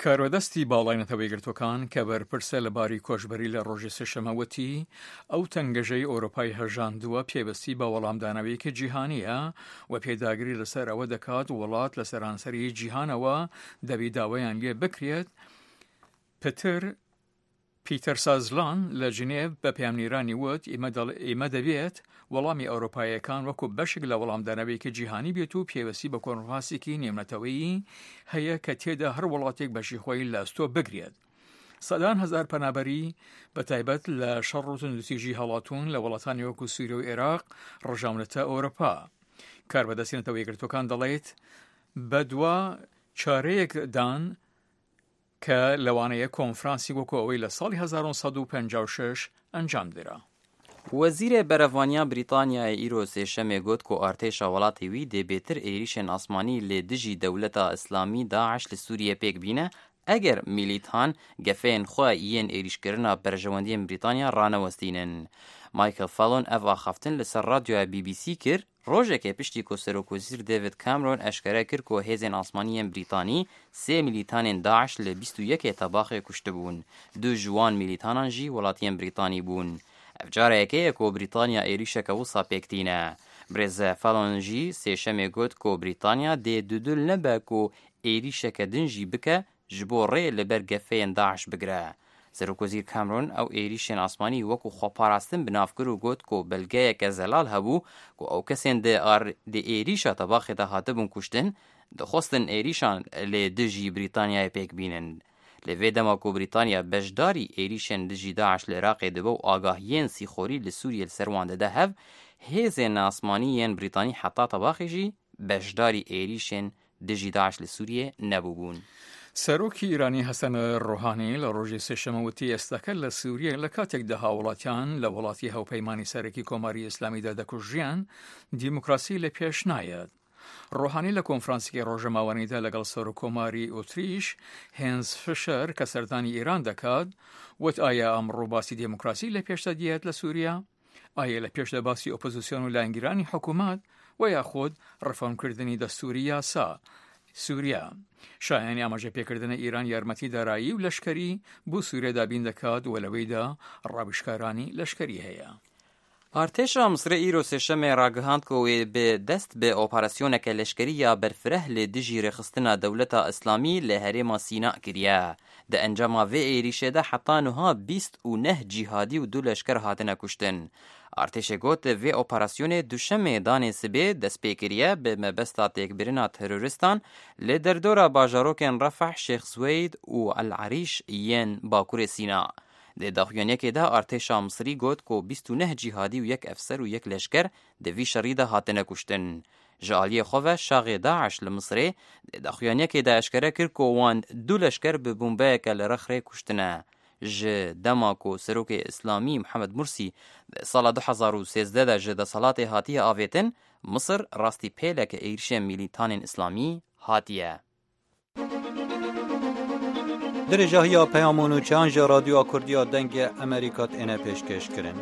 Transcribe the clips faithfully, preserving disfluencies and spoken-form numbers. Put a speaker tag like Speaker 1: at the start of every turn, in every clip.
Speaker 1: کارۆدەستی باڵاینەتەوەی گرتوەکان کە بەرپرسە لەباری کۆژبەری لە ڕۆژی سێشەمەوەتی ئەو تەنگەژەی ئەوروپای هەژاندووە پێوەستی بە وەڵامدانەوەیەکی جیهانیە و پێداگری لەسەر ئەوە دەکات وڵات لە سەرانسەری جیهانەوە دەبی داوایان لێ بکرێت. پتر پیتەر سازلان لە ژنێڤ بە پەیامنیرانی وت ئێمە دەبێت وەڵامی ئەوروپایەکان وەکو بەشێک لە وەڵامدانەوەیەکی جیهانی بێت و پێوەستی بە کۆنفرانسێکی نێونەتەوەیی هەیە کە تێدا هەر وڵاتێک بەشی خۆی لە ئەستۆ بگرێت. سەدان هەزار پەنابەری بەتایبەت لە شەڕ و توندوتیژی هەڵاتون لە وڵاتانی وەکو سووریا و عێراق ڕژاونەتە ئەوروپا. کاربەدەستێنەتەوەی گرتوەکان دەڵێت بە دوا چارەیەکدان کە لەوانەیە کۆنفرانسی وەکو ئەوەی لە ساڵی هەزار و سەد و پەنجا و شەش ئەنجام درا.
Speaker 2: وەزیرە بەرەڤانیا بریتانیای ئیرۆ سێشەمێ گوت کۆ ئارتێشا وڵاتی وی دەبێتر ئێریشên ئاسمانی لێ دژی دەولەتا ئیسلامی داعش لە سووریە پێک بینە ئەگەر میلیتان گەفەیەن خوا یەن ئێریشکردنا بەرژەوەندیên بریتانیا ڕانەوەستینن. مایکل فالۆن ئەڤ ئاخافتن لەسەر رادیۆیا بی بی سی کرد ڕۆژێکێ پشتی کۆ سەرۆکوەزیر دێڤید کامرۆن ئەشکەرە کرد کۆ هێزên ئاسمانیên بریتانی سێ میلیتانên داعش لە بیست و یەکێ تەباخێ کوشتبوون. دوو جوان میلیتانان jî وڵاتیên بریتانی بوون. ئەف جارەیەکەیە کۆ بریتانیا ئێریشەکە وسا پێکتینە. برێزە فالۆن jî سێشەمێ گوت کۆ بریتانیا دێ دوودل نەبە کۆ ئێریشەکە دنجی بکە ji bo rê li ber gefeyên Daeş bigire. Serokvezîr Cameron ew êrişên asmanî wekû xweparastin bi nav kir û got ku belgeyeke zelal hebû ku ew kesên di di êrîşa tebaxê de hatibûn kuştin, dixwestin êrîşan lê dijî Brîtanyayê pêk bînin. Li vê dema ku Brîtanya beşdarî êrişên dijî Daeş li Iraqê dibe û agahiyên sîxorî li Sûriyê li ser wan dide hev, hêzên asmanî yên Brîtanî heta tebaxê jî beşdarî êrişên dijî Daeş li Sûriyê nebûbûn.
Speaker 1: سەرۆکی ئیرانی حەسەن ڕۆحانی لە ڕۆژی سێشەمەوتی ئێستاکە لە سووریە لە کاتێکدا هاوڵاتیان لە وڵاتی هاوپەیمانی سەرەکی کۆماری ئیسلامیدا دەکوژیان دیموکراسی لە پێش نایەت. ڕۆحانی لە کۆنفرانسێکی ڕۆژەماوەییدا لەگەڵ سەرۆکۆماری ئۆتریش هێنز فشەر کە سەردانی ئیران دەکات وت ئایا ئەمڕۆ باسی دیموکراسی لە پێشدا دیێت لە سووریا؟ ئایا لە پێشدا باسی ئۆپۆزیسیۆن و لایەنگیرانی حکوومەت و یاخود ڕەفەرمکردنی دەستوری یاسا سووریا؟ شایانی ئاماژە پێکردنە ئیران یارمەتی دارایی و لەشکری بۆ سووریا دابین دەکات و لەوەیدا ڕاویشکارانی لەشکری هەیە.
Speaker 2: ئارتێشا مسرە ئیرۆ سێشەمێ ڕاگەهاند کە وێ بێ دەست بێ ئۆپاراسیۆنێکە لەشکری یا بەرفرە لێ دژی ڕێخستنا دەولەتا ئیسلامی لە هەرێما سینا کریە. دە ئەنجاما vê êrişê de heta niha bîst û neh cîhadî û du leşker hatine kuştin. Artêşê got vê operasyonê duşemê danê sibê destpêkiriye bi mebesta têkbirina teröristan lê derdora bajarokên Refah, Şêx Swêd û El Erîş yên Bakurê Sîna. Dê daxuyaniyekê de artêşa Misrî got ku bîst û neh cîhadî û yek efser û yek leşker di vî şerî de hatine kuştin. Ji aliyê xwe ve şaxê Daeş li Misrê dê daxuyaniyekê de eşkere kir ku wan du leşker bi bombeyeke li Rexrê kuştine. Ji dema ku Serokê İslamî Mihemed Mursî sala du hezar û sêzdeh de ji desalatê hatiye avêtin, Misir rastî pêleke êrişên mîlîtanên İslamî hatiye.
Speaker 3: Dirêjahiya peyamên û çiyan ji Radyoya Kurdiya Dengê Amerîka têne pêşkêş kirin.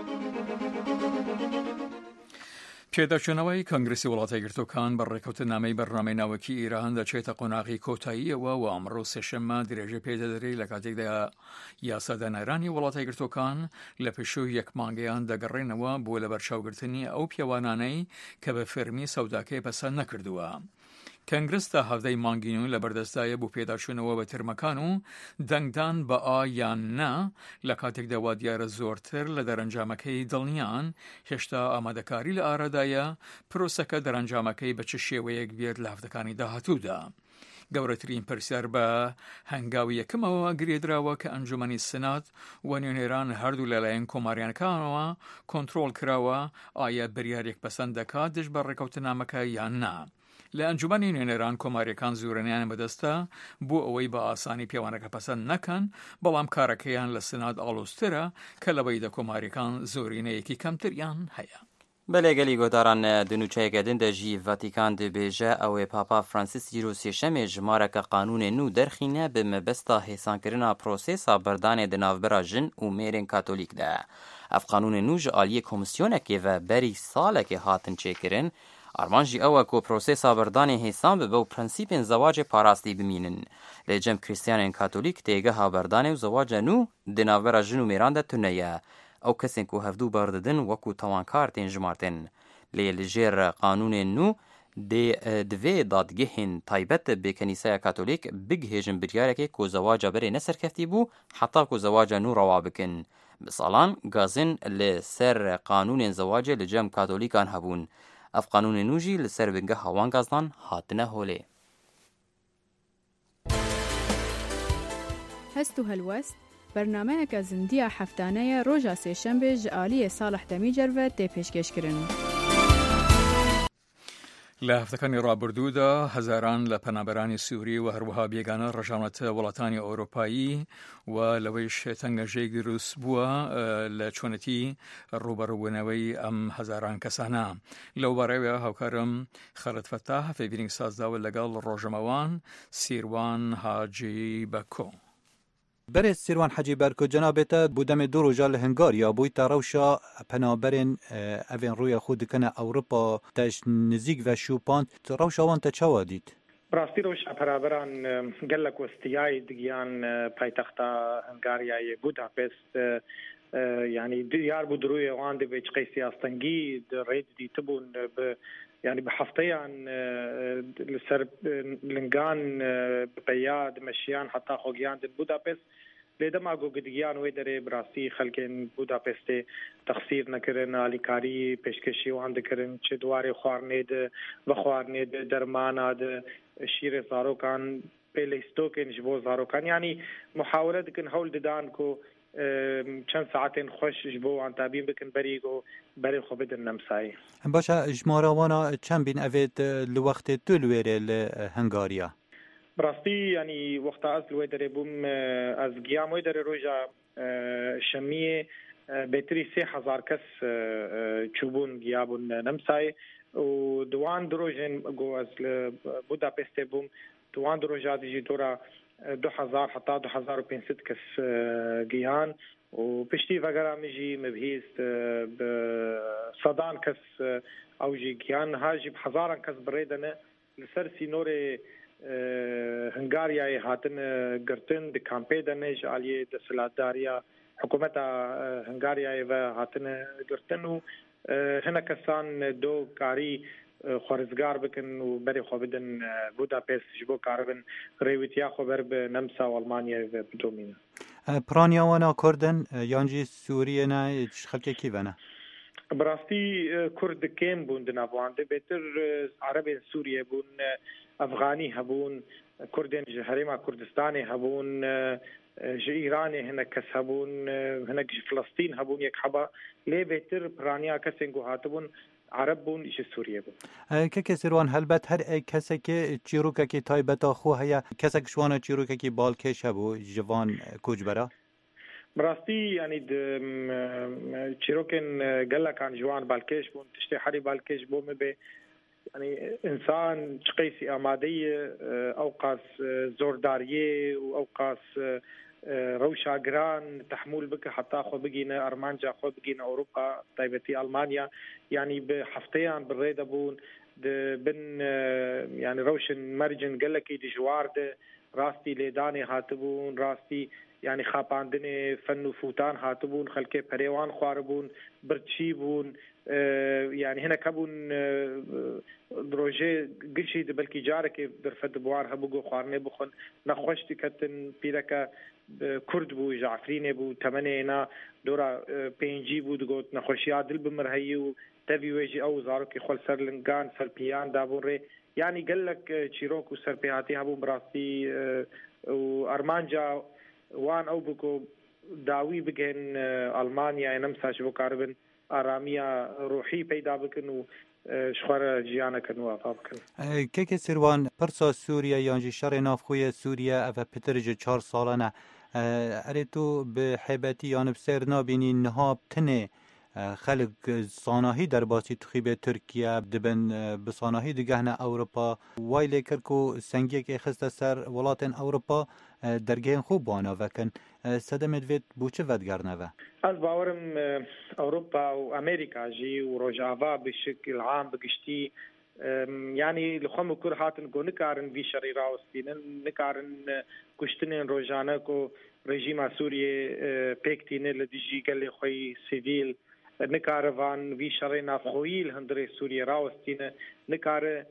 Speaker 1: پێداچوونەوەی کۆنگرسی وڵاتە گرتوەکان بە ڕێکەوتنامەی بەرنامەی ناوەکی ئیران دەچێتە قۆناغی کۆتاییەوە و ئەمڕۆ سێشەممە درێژە پێدەدرێت لە کاتێکدا یاسادانەرانی وڵاتە گرتوەکان لە پێشوو یەک مانگەیان دەگەڕێنەوە بۆ لە بەرچاوگرتنی ئەو پیاوانانەی کە بە فەرمی سەوداکەی پەسەند نەکردووە. کەنگرس تا هەفتەی مانگینون لە بەردەستایە بۆ پێداچوونەوە بە ترمەکان و دەنگدان بە ئا یان نا لە کاتێکدا وا دیارە زۆرتر لە دەرەنجامەکەی دڵنیان هێشتا ئامادەکاری لە ئارادایە پرۆسەکە دەرەنجامەکەی بە چ شێوەیەک بێت لە هەفتەکانی داهاتوودا. گەورەترین پرسیار بە هەنگاوی یەکەمەوە گرێدراوە کە ئەنجومەنی سنات و نوێنێران هەردوو لەلایەن کۆماریانەکانەوە کۆنتڕۆڵ کراوە ئایا بریارێک پەسەند دەکات دژ بە ڕێکەوتنامەکە یان نا. لە ئەنجومەنی نوێنێران کۆماریەکان زۆرەنیان بەدەستە بۆ ئەوەی بە ئاسانی پیاوانەکە پەسەند نەکەن، بەڵام کارەکەیان لە سنات ئاڵۆزترە کە لەوەیدا کۆماریەکان زۆرینەیەکی کەمتریان هەیە.
Speaker 2: بەلێگەلی گۆداران دنوچەیەکە دندەژی ڤاتیکان دەبێژە ئەوێ پاپا فرانسیس ئیرۆ سێشەمێ ژمارەکە قانونێ نو دەرخینە بە مەبەستا هێسانکردنا پرۆسێسا بەردانێ di navbera jin û mêrên katolîk de. Ev qanûnê nû ji aliyê komîsyonekê ve berî salekê hatin çêkirin, آرمانجی ئەوە کۆ پرۆسێسا بەردانی هێسان ببە و پرەنسیپên زەواجê parastî bimînin. Lê cem Krîstiyanên Katolîk têgeha berdanê û zewaca nû di navbera jin û mêran de tune ye. Ew kesên ku hevdû berdidin wekû tawankar tên jimartin. Lê li jêr qanûnên nû dê divê dadgehên taybet bi Kenîseya Katolîk bigihêjin biryarekê ku zewaca berê neserkeftî bû heta ku zewaca nû rewa bikin. Bi salan gazin li ser qanûnên zewacê li cem Katolîkan hebûn. Ev qanûnên nû jî li ser bingeha wan gazdan hatine holê.
Speaker 4: هەست و هەلوەست بەرنامەیەکە زیندیە هەفتانەیە ڕۆژە سێشەمبێ ji aliyê Salih Demîcerve tê pêşkêşkirin.
Speaker 1: لە هەفتەکانی ڕابردوودا هەزاران لە پەنابەرانی سووری و هەروەها بێگانە ڕەژاونەتە وڵاتانی ئەوروپایی و لەوەیش تەنگەژەی دروست بووە لە چۆنەتی ڕوبەڕووبوونەوەی ئەم هەزاران کەسانە. لەو بارەوە هاوکارم خەلەت فەتاح فێبیرینگ سازداوە لەگەڵ ڕۆژەمەوان سیروان حاجی بەکۆ.
Speaker 3: برێ سیروان حەجی بەرکۆ جەنابێتە بۆ دەمێ دوو ڕۆژە لە هەنگاریا بوویتە ڕەوشە پەنابەرێن ئەڤێن ڕوویە خۆ دکەنە ئەوروپا تەش نزیک بە شوپاند ڕەوشەوان تە چاوا دیت؟
Speaker 5: ڕاستی ڕۆژە پەنابەران گەلک وەستیای دگیان پایتەختە هەنگاریای بوداپست یعنی دیار بوو دروی ئەوان دەبێ چقەی سیاستەنگی ڕێت دیتبوون يعني بحفتيان لسر لنگان بياد مشيان حتى خوغيان دن بودابست لدما گو گدگیان وی دره براستی خلکن بوداپست تخصیر نکرن آلیکاری پیشکشی وان دکرن چه دواره خوارنید و خوارنید درماناد شیر زاروکان پیلیستوکن جبو زاروکان يعني محاوله دکن حول ددان کو چند ساعتين خوش جبو عن تابين بكن بريقو بري خو بدن نمساي
Speaker 3: باشا جماراوانا چند بين افيد لوقت تلوير لهنغاريا
Speaker 5: براستي يعني وقت از الويدر بوم از قيام ويدر روجا شمية بيتري سي هزار كس چوبون قيابون نمساي ودوان دروجين جو از بودابست بوم دوان دروجا ديجي دورا دو هزار حتى دو هزار و پینصد کس گیان و پشتی وگرا میجی مبهیست بصدان کس او جی گیان هاجی بحزاران کس بریدنه لسر سینور هنگاریای هاتن گرتن د کامپی دنه جالیه د سلاداریا حکومت هنگاریای و هاتن گرتن و هنه کسان دو کاری خارزگار بکن و بری خو بدن بوداپست جبو کاربن ریویتیا خو بر به نمسا و آلمانیا و بدومین
Speaker 3: پرانیا وانا کردن یانجی سوریه نه خلک کی ونه
Speaker 5: براستی کرد کم بون دنوانده بهتر عرب سوریه بون افغانی هبون کردن جهرما کردستانی هبون ج ایران هناك کس هبون هناك فلسطین هبون یک حبا لی بهتر پرانیا کسین گو هاتبون عرب بون ایش سوریه بون
Speaker 3: که کسیروان هلبت هر ای کسی که چیروکه که تایبتا خو هیا کسی که شوانه چیروکه که بالکش هبو جوان کوچ برا
Speaker 5: براستی یعنی چیروکن گله کان جوان بالکش بون تشتی حری بالکش بو مبه يعني انسان چقيسي اماديه اوقاس زورداريه واوقاس روشا جران تحمل بك حتى خو بقينا ارمانجا خو بقينا اوروبا طيبتي المانيا يعني بحفتيان بالريده بون بن يعني روشن مرجن قال لك دي جوار راستي ليداني هاتبون راستي يعني خاپاندنه فن و فوتان هاتبون خلکه پریوان خواربون برچیبون يعني هنا كابون دروجه قشي بلكي جارك برفد بوار هبوغو خوارنه بخون نخوشتي كتن بيركا كرد بو جعفرين بو تمنينا دورا بينجي بو دغوت نخوشيا دل بمرهيو تبي ويجي او زاروكي خول سرلنگان سربيان دابون ري يعني قال لك تشيروكو سربياتي هبو براستي وارمانجا وان او بكو داوي بگن المانيا نمسا شبو كاربن آرامیا روحی پیدا بکن و شخوار جیانه کن و افا بکن
Speaker 3: که که سروان پرسا سوریه یانجی شر نافخوی سوریه افا پترج چار سالانه اره تو به حیبتی یان بسر نابینی نهاب تنه خلق صاناهی در باسی تخیب ترکیه دبن بصاناهی دگهن اوروپا وای لیکر کو سنگی که خسته سر ولاتن اوروپا درگهن خوب بانا وکن صدمت وید بوچه ودگرنه و
Speaker 5: از باورم اوروپا و امریکا جی و روجاوا بشکل عام بگشتی يعني لخم كل هاتن جو نكارن في شري راوستين نكارن كشتنين روجانا كو رژیم سوریه پیکتینه لدیجی گلی خوی سیویل نکاروان وی شر نافخویل هندره سوریه راوستینه نکاره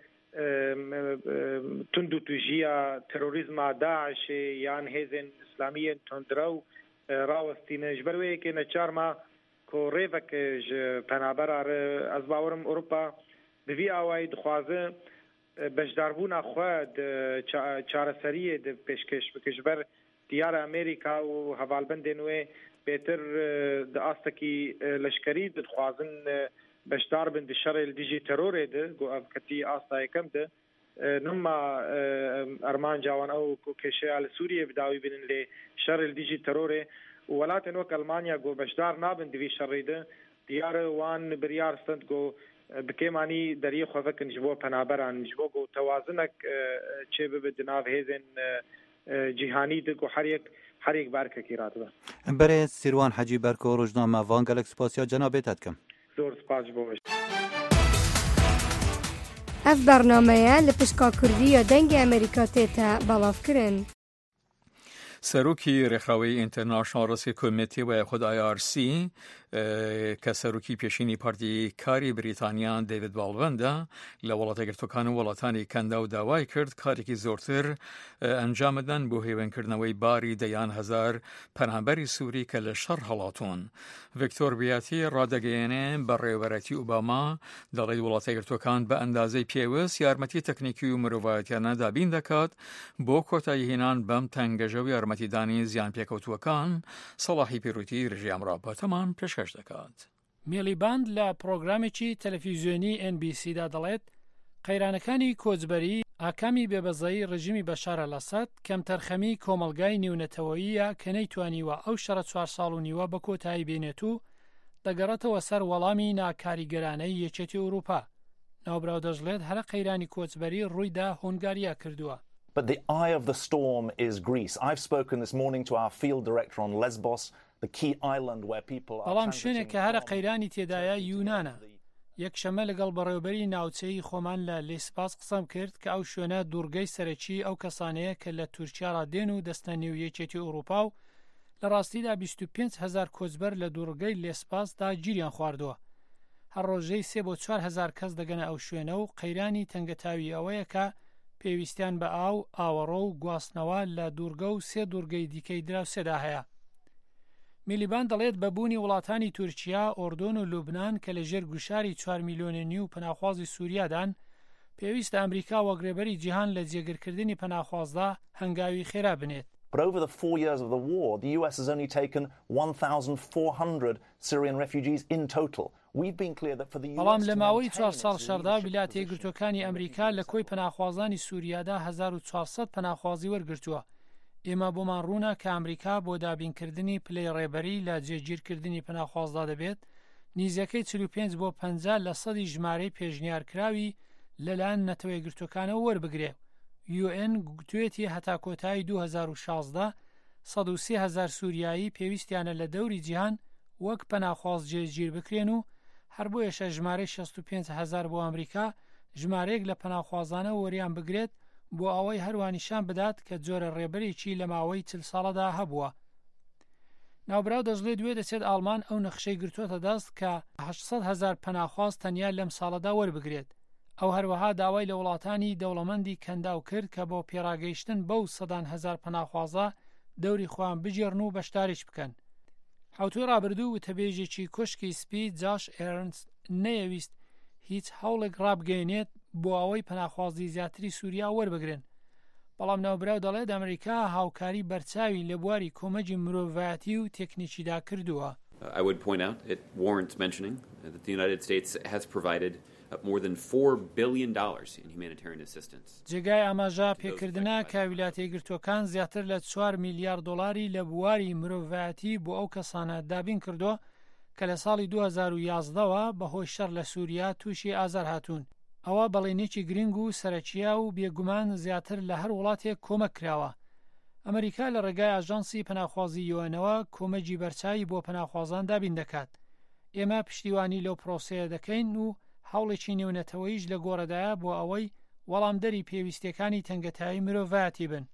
Speaker 5: تندو توجیا تروریزم داعش یان هزن اسلامی تندرو راوستینه جبروی که نچار ما کو ریوک ج پنابر از باورم اروپا بوی آوای دخوازه بجداربون خود چارسریه د پیشکش بکجبر دیار امریکا و هوالبند نوې بهتر د استکی لشکری د خوازن بشدار بند شر الدیجی ترور ده گو افکتی استا کم ده نما ارمان جوان او کشال سوریه بداوی بین له شر الدیجی ترور ولات نو المانیا گو بشدار نابند وی شر ده دیار وان بریار ستند گو بکمانی دری خو فکن جبو پنابران جبو گو توازنک چه به دناو هزن جهانی دکو هر یک هر یک بار کی رات و
Speaker 3: برای سیروان حجی برکو روزنامه وان گلکسپاسیا جنابت کم
Speaker 5: زور سپاس بوش
Speaker 6: اف برنامه لپشکا کردی دنگ امریکا تیتا بلاف کرن
Speaker 1: سروکی رخاوی اینترنشنال رسی کمیتی و خود آی آر سی که سروکی پیشینی پارتی کاری بریتانیا دیوید بالوندا لولات گرتوکان ولاتانی کنده و داوای کرد کاری که زورتر انجام دن بو هیون کردنوی باری دیان هزار پناهبری سوری که لشر حالاتون ویکتور بیاتی رادگینه بریورتی اوباما دلید ولات گرتوکان به اندازه پیوس یارمتی تکنیکی و مروایتیانه دابین دکات بو کتای هینان بم تنگجوی یارمتی دانی زیان پیکوتوکان صلاحی پیروتی رژیم را با تمام پیشکش دکات.
Speaker 7: میلیباند لە پرۆگرامێکی تەلەڤیزیۆنی ئێن بی سی دا دەڵێت قەیرانەکانی کۆچبەری ئاکامی بێبەزایی ڕژیمی بەشارە لەسەد کەمتەرخەمی کۆمەلگای نێونەتەوەییە کە نەیتوانیوە ئەو شەڕە چوار ساڵ و نیوە بە کۆتایی بێنێت و دەگەڕێتەوە سەر وەڵامی ناکاریگەرانەی یەکێتی ئەوروپا. ناوبراو دەژڵێت هەرە قەیرانی کۆچبەری ڕوویدا هۆنگاریا کردووە.
Speaker 8: But the eye of the storm is Greece. I've spoken this morning to our field director on Lesbos, the key island where people are
Speaker 7: بەڵام شوێنێک کە هەرە قەیرانی تێدایە یونانە. یەکشەمە لەگەڵ بەڕێوەبەری ناوچەی خۆمان لە لێسپاس قسەم کرد کە ئەو شوێنە دوورگەی سەرەکی ئەو کەسانەیە کە لە تورکیا ڕادێن و دەستە نێو یەکێتی ئەوروپا و لە ڕاستیدا بیست و پێنج هەزار کۆچبەر لە دوورگەی لێسپاسدا گیریان خواردووە. هەر ڕۆژەی سێ بۆ چوار هەزار کەس دەگەنە ئەو شوێنە و قەیرانی تەنگەتاوی ئەوەیە کە پێویستیان بە ئاو ئاوەڕۆ و گواستنەوە لە دوورگە و سێ دوورگەی دیکەی دراوسێدا هەیە. میلیبان دەڵێت بەبوونی وڵاتانی تورکیا، ئۆردۆن و لوبنان کە لە ژێر گوشاری چوار میلیۆنە نیو پەناخوازی سووریادان پێویستە ئەمریکا وەگرێبەری جیهان لە جێگرکردنی پەناخوازدا هەنگاوی خێرا بنێت.
Speaker 8: But over the four years of the war, the U S has only taken one thousand four hundred Syrian refugees in total. We've been clear that for the U S
Speaker 7: بەڵام لە ماوەی چوار ساڵ شەردا ویلایەتە یەکگرتووەکانی ئەمریکا لە کۆی پەناخوازانی سووریادا هەزار و چوارسەد پەناخوازی وەرگرتووە. ئێمە بۆمان ڕوونە کە ئەمریکا بۆ دابینکردنی پلەی ڕێبەری لە جێگیرکردنی پەناخوازدا دەبێت نیزەکەی چل و پێنج بۆ پەنجا لە سەدی ژمارەی پێشنیارکراوی لەلایەن نەتەوە یەکگرتووەکانەوە وەربگرێ. یو ئێن گوتوێتی هەتا کۆتایی دوو هەزار و شازدە سەد و سێ هەزار سووریایی پێویستیانە لە دەوری جیهان وەک پەناخواز جێگیر بکرێن و هەر بۆ ێشە ژمارەی شەست و پێنج هەزار بۆ ئەمریکا ژمارەیەک لە پەناخوازانە وەریان بگرێت بۆ ئەوەی هەروانیشان بدات کە جۆرە ڕێبەرێکی لە ماوەی چل ساڵەدا هەبووە. ناوبراو دەژڵێت دوێ دەچێت ئاڵمان ئەو نەخشەی گرتوۆتە دەست کە هەشت هەزار پەناخواز تەنیا لەم ساڵەدا وەربگرێت. ئەو هەروەها داوای لە وڵاتانی دەوڵەمەندی کەنداو کرد کە بۆ پێڕاگەیشتن بەو سەدان هەزار پەناخوازە دەوری خۆیان بجێڕن و بەشداریش بکەن. حوتوی ڕابردوو وتەبێژێکی کوشکی سپی جاش ئێرنست نەیەویست هیچ هەوڵێک ڕابگەێنێت بۆ ئەوەی پەناخوازی زیاتری سووریا وەربگرن. بەڵام ناوبراو دەڵێت ئەمریکا هاوکاری بەرچاوی لە بواری کۆمەجی مرۆڤایەتی و تێکنیکیدا کردووە.
Speaker 9: I would point out, it warrants mentioning that the United States has provided more than four billion dollars in humanitarian assistance.
Speaker 7: جێگای ئاماژە پێکردنە کە ویلایەتە یەکگرتووەکان زیاتر لە چوار میلیارد دۆلاری لە بواری مرۆڤایەتی بۆ ئەو کەسانە دابین کردووە کە لە ساڵی دوو هەزار و یازدەوە بەهۆی شەڕ لە سووریا تووشی ئازار هاتوون. ئەوە بەڵێنێکی گرنگ و سەرەکیە و بێگومان زیاتر لە هەر وڵاتێک کۆمەک کراوە. ئەمریکا لە ڕێگای ئاژانسی پەناخوازی یۆنەوە کۆمەجی بەرچاوی بۆ پەناخوازان دابین دەکات. ئێمە پشتیوانی لەو پرۆسەیە دەکەین و هەوڵێکی نێونەتەوەیش لە گۆڕەدایە بۆ ئەوەی وەڵامدەری پێویستیەکانی تەنگەتایی مرۆڤایەتی بن.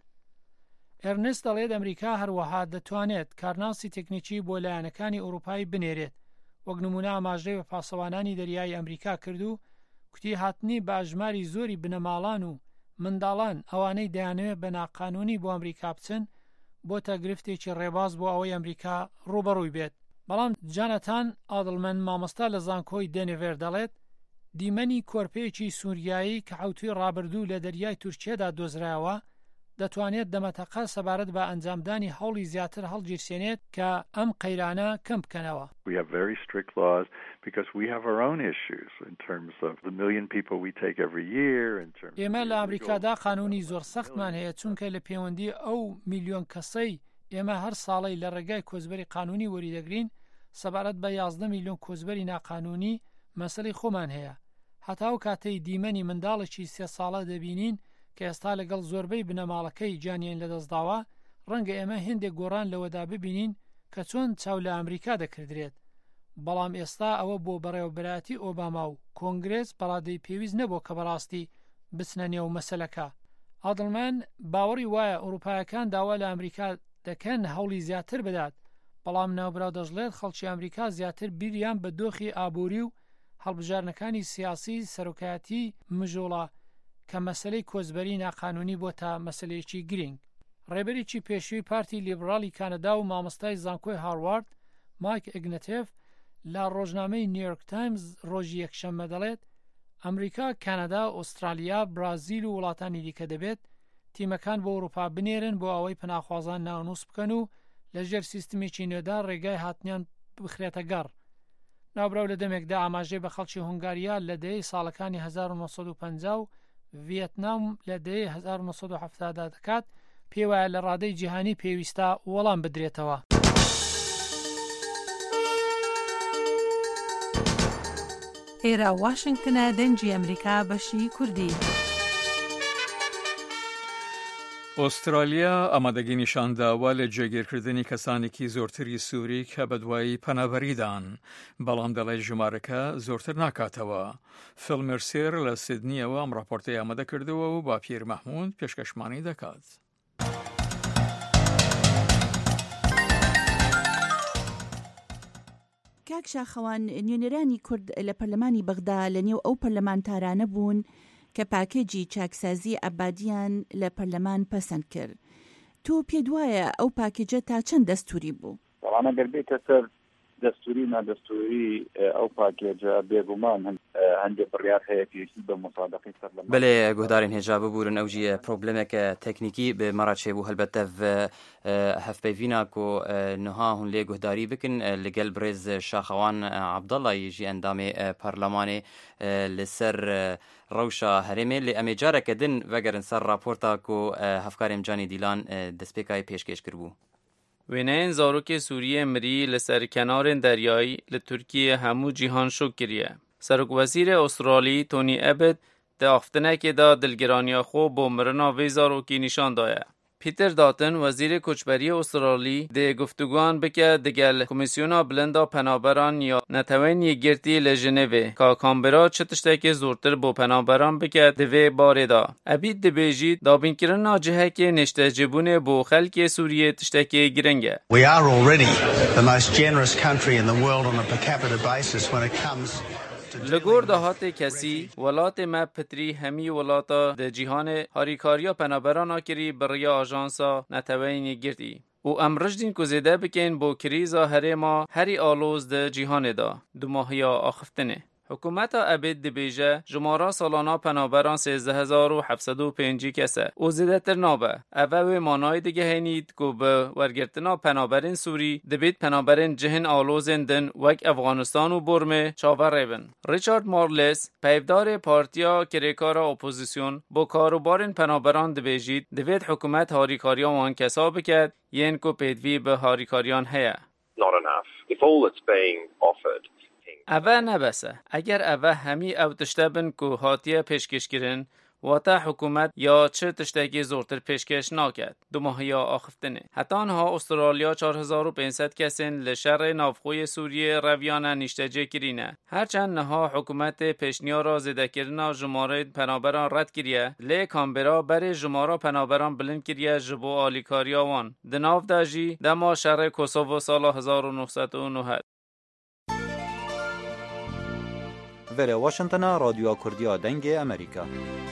Speaker 7: ئێرنست دەڵێت ئەمریکا هەروەها دەتوانێت کارناسی تەکنیکی بۆ لایەنەکانی ئەوروپای بنێرێت، وەک نمونە ئاماژەی بە پاسەوانانی دەریایی ئەمریکا کردو، کوتی هاتنی بە ئەژماری زۆری بنەماڵان و منداڵان ئەوانەی دەیانەوێت بە ناقانونی بۆ ئەمریکا بچن بۆتە گرفتێکی ڕێباز بۆ ئەوەی ئەمریکا ڕوبەڕووی بێت. بەڵام جانەتان ئادڵمەن مامۆستا لە زانکۆی دێنێڤێر دەڵێت دیمەنی کۆرپەیەکی سووریایی کە حوتوی ڕابردوو لە دەریای تورکیەدا دۆزرایەوە دەتوانێت دەمەتەقە سەبارەت بە ئەنجامدانی هەوڵی زیاتر هەڵگیرسێنێت کە ئەم قەیرانە کەم بکەنەوە.
Speaker 10: We have very strict laws because we have our own issues in terms of the million people we take every year in terms of
Speaker 7: ئێمە لە ئەمریکادا قانونی زۆر سەختمان هەیە چونکە لە پەیوەندی ئەو میلیۆن کەسەی ئێمە هەر ساڵی لە ڕێگای کۆچبەری قانونی وەریدەگرین سەبارەت بە یازدە میلیۆن کۆچبەری ناقانونی مەسەلەی خۆمان هەیە. هەتا و کاتەی دیمەنی منداڵێکی سێ ساڵە دەبینین کە ئێستا لەگەڵ زۆربەی بنەماڵەکەی جانیان لەدەستداوە ڕەنگە ئێمە هێندێک گۆڕان لەوەدا ببینین کە چۆن چاو لە ئەمریکا دەکردرێت. بەڵام ئێستا ئەوە بۆ بەڕێوەبەرایەتی ئۆباما و کۆنگرێس بەڕادەی پێویست نەبوو کە بەڕاستی بچنە نێو مەسەلەکە. عادڵمان باوەڕی وایە ئەوروپایەکان داوا لە ئەمریکا دەکەن هەوڵی زیاتر بدات، بەڵام ناوبراو دەژڵێت خەڵکی ئەمریکا زیاتر بیریان بە دۆخی ئابووری و هەڵبژارنەکانی سیاسی سەرۆکایەتی مژۆڵە کە مەسلەی کۆچبەری ناقانونی بۆ تا مەسلەیەکی گرنگ. ڕێبەرێکی پێشووی پارتی لیبرالی کانەدا و مامۆستای زانکۆی هاروارد مایک ئیگنەتێف لە ڕۆژنامەی نیویۆرک تایمز ڕۆژی یەکشەممە دەڵێت ئەمریکا، کانەدا، ئوسترالیا، برازیل و وڵاتانی دیکە دەبێت تیمەکان بۆ ئەوروپا بنێرن بۆ ئەوەی پەناخوازان ناونووس بکەن و لەژێر سیستمێکی نوێدا ڕێگای هاتنیان بخرێتە گەڕ. ناوبراو لە دەمێکدا ئاماژەی بە خەڵکی هونگاریا لە دەیەی ساڵەکانی هەزار و نۆسەد و پەنجا و ڤیەتنام لە دەیەی هەزار و نۆسەد و هەفتادا دەکات پێی وایە لە ڕادەی جیهانی پێویستە وەڵام بدرێتەوە.
Speaker 11: ئێرە واشنگتنە دەنجی ئەمریکا بەشی کوردی.
Speaker 1: ئوسترالیا ئامادەگی نیشانداوە لە جێگیرکردنی کەسانێکی زۆرتری سووری کە بەدوایی پەنابەریدان، بەڵام دەڵێت ژمارەکە زۆرتر ناکاتەوە. فیلمرسێر لە سیدنیەوە ئەم راپۆرتەی ئامادە کردەوە و با پیر مەحموود پێشکەشمانی دەکات.
Speaker 12: کاک شاخەوان، نوێنەرانی کورد لە پەرلەمانی بەغدا لە نێو ئەو پەرلەمانتارانە بوون کە پاکێجی چاکسازی ئەبادیان لە پەرلەمان پەسەند کرد. تۆ پێت وایە ئەو پاکێجە تا چەند دەستوری بوو؟
Speaker 13: بەڵام ئەگەر بێتە سەر دەستوری نادەستوری ئەو پاکێجە بێگومان هەندێک بڕیار هەیە پێویستی بە مصادقەی پەرلەمان.
Speaker 2: بەڵێ گۆدارین هێجا ببوورن ئەوجیە پرۆبلێمێکە تەکنیکی بە مەڕاچێ بوو هەلبەتە هەفپەیڤینا کۆ نها هون لێ گۆداری بکن لەگەل برێز شاخەوان عەبدەڵڵای ژی ئەندامێ پەرلەمانێ لەسەر ڕەوشە هەرێمێ لێ ئەمێ جارێکە دن vەگەرن سەر راپۆرتا کۆ هەفکارێم جانی دیلان دەستپێکای پێشکەش کردبوو.
Speaker 14: وێنەیەن زارۆکê Sûriyê mirî li ser kenarên deryayî li Tirkiye hemû cîhan şok kiriye. Serokwezîrê Astralî Tony Abbott di aftinekê da dilgiraniya xwe bo mirina vê zarokî nîşan daye. Peter Dutton, wezîrê koçberiyê Astralî, dê guftûgan bike digel Komîsyona Bilind a Penaberan ya Netewên Yekgirtî li Jinevê ka Canberra çi tiştekê zortir bo penaberan bike di vê barê da. Abbott dibêjî dabînkirina cihekê neştecîbûnê bo xelkê Sûriyê tiştekê giring e.
Speaker 15: We are already the most generous country in the world on a per capita basis when it comes
Speaker 14: Li gor dahatê kesî, welatê me pitrî hemî welata di cîhanê harîkariya penaberana kirî bi riya Ajansa Netewên Yekgirtî. û em rijdîn ku zêde bikin bo krîza herêma herî aloz di cîhanê da, du mahiya axiftinê. Hikûmeta Abbott dibêje jimara salana penaberan sêzdeh hezar û heft sed û pêncî kes e û zêdetir nabe. Ev e wê manayê digihênît ku bi wergirtina penaberên Sûrî dibêt penaberên cihên alozên din wek Efganistan û Burmê çaverê bin. Richard Marles, peyvdarê Partiya Kirêkara Opozîsyon, bo karobarên penaberan dibêjît divêt hikûmet harîkariya wan kesa bike yên ku pêdivî bi harîkariyan heye.
Speaker 16: Not enough. If all that's being offered
Speaker 14: Eve nebese. Eger eve hemî ew tişte bin ku hatiye pêşkêşkirin واتە حکوومەت یا چ تشتێکی زۆرتر پێشکەش ناکات دوماهیا ئاخفتنێ هەتانها ئوسترالیا چوار هەزار و پێنجسەد کەسên li şerê navxuyê Sûriyê reviyana nîştecê kirîne. Herçend niha hikûmetê pêşniyara zêdekirina jimarê penaberan red kiriye, lê Canberra berê jimara penaberan bilind kiriye ji bo alîkariya wan. Di nav de jî dema şerê Kosovo sala hezar û neh sed û neh.
Speaker 3: Vere Washingtona رادیو کوردیا دنگ امریکا.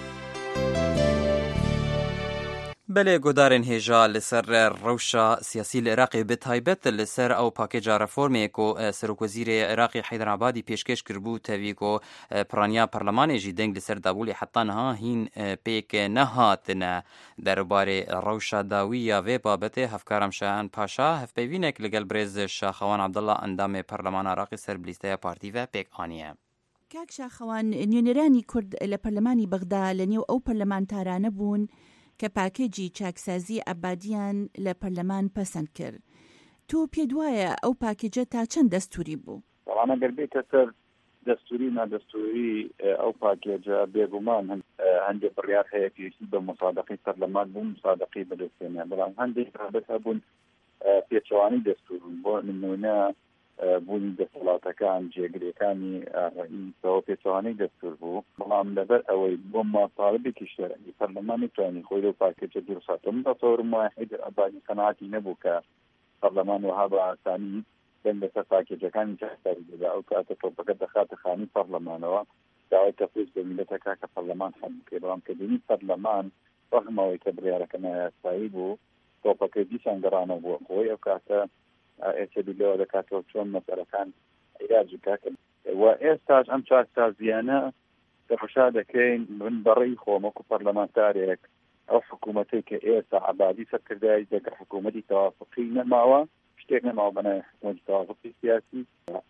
Speaker 2: بله گودارن هجا لسر روشا سیاسی العراقی به تایبت لسر او پاکیجا رفورمی کو سروکوزیر عراقی حیدرآبادی پیشکش کربو تاوی کو پرانیا پارلمان جی دنگ لسر دابولی حتی نها هین پیک نهاتن درباره روشا داویا و بابت هفکارم شاهن پاشا هفپیوینک لگل بریز شاخوان عبدالله اندام پارلمان عراقی سر بلیسته پارتی و پیک آنیه.
Speaker 12: کاک شاخوان نیونرانی کرد لپرلمانی بغدا لنیو او پارلمانتارانه بون کە پاکێجی چاکسازی ئەبادیان لە پەرلەمان پەسەند کرد. تۆ پێت وایە ئەو پاکێجە تا چەند دەستوری بوو؟
Speaker 13: بەڵام ئەگەر بێتە سەر دەستوری نادەستوری ئەو پاکێجە بێگومان هەندێک بڕیار هەیە پێویستی بە مصادقەی پەرلەمان بوون مصادقەی بەدەستێنە بەڵام هەندێک رابط هەبوون پێچەوانی دەستور بۆ نمونە بوونی دەسەڵاتەکان جێگرەکانی ئاڕەئیسەوە پێچەوانەی دەستور بوو بەڵام لەبەر ئەوەی بۆ ماطالبێکی شەرعی پەرلەمانی توانی خۆی لەو پاکێجە دروستکات من دەسەوەرم وایە حیدر ئەبادی قەناعەتی نەبوو کە پەرلەمان وەها بە ئاسانی دەنگ لەسەر پاکێجەکانی چاکسازی دەدا ئەو کاتە تۆپەکە دەخاتە خانی پەرلەمانەوە داوای تەفویض بە میلەتەکە کە پەرلەمان حەل بکرێت بەڵام کە بینی پەرلەمان ڕەغمەوەی کە بڕیارەکە نایاسایی بوو تۆپەکەی دیسان گەڕانە بووە خۆی ئەو کاتە ئێستا لەوە دەکاتەوە چۆن مەسەرەکان عیلاج بکات و ئێستاش ئەم چاکسازیانە دەخشا دەکەین من بەڕێی خۆم وەکو پەرلەمانتارێک ئەو حکوومەتەی کە ئێستا عەبادی سەرکردای دەکە حکوومەتی تەوافقی نەماوە شتێک نەماوە بەنای حکوومەتی تەوافقی سیاسی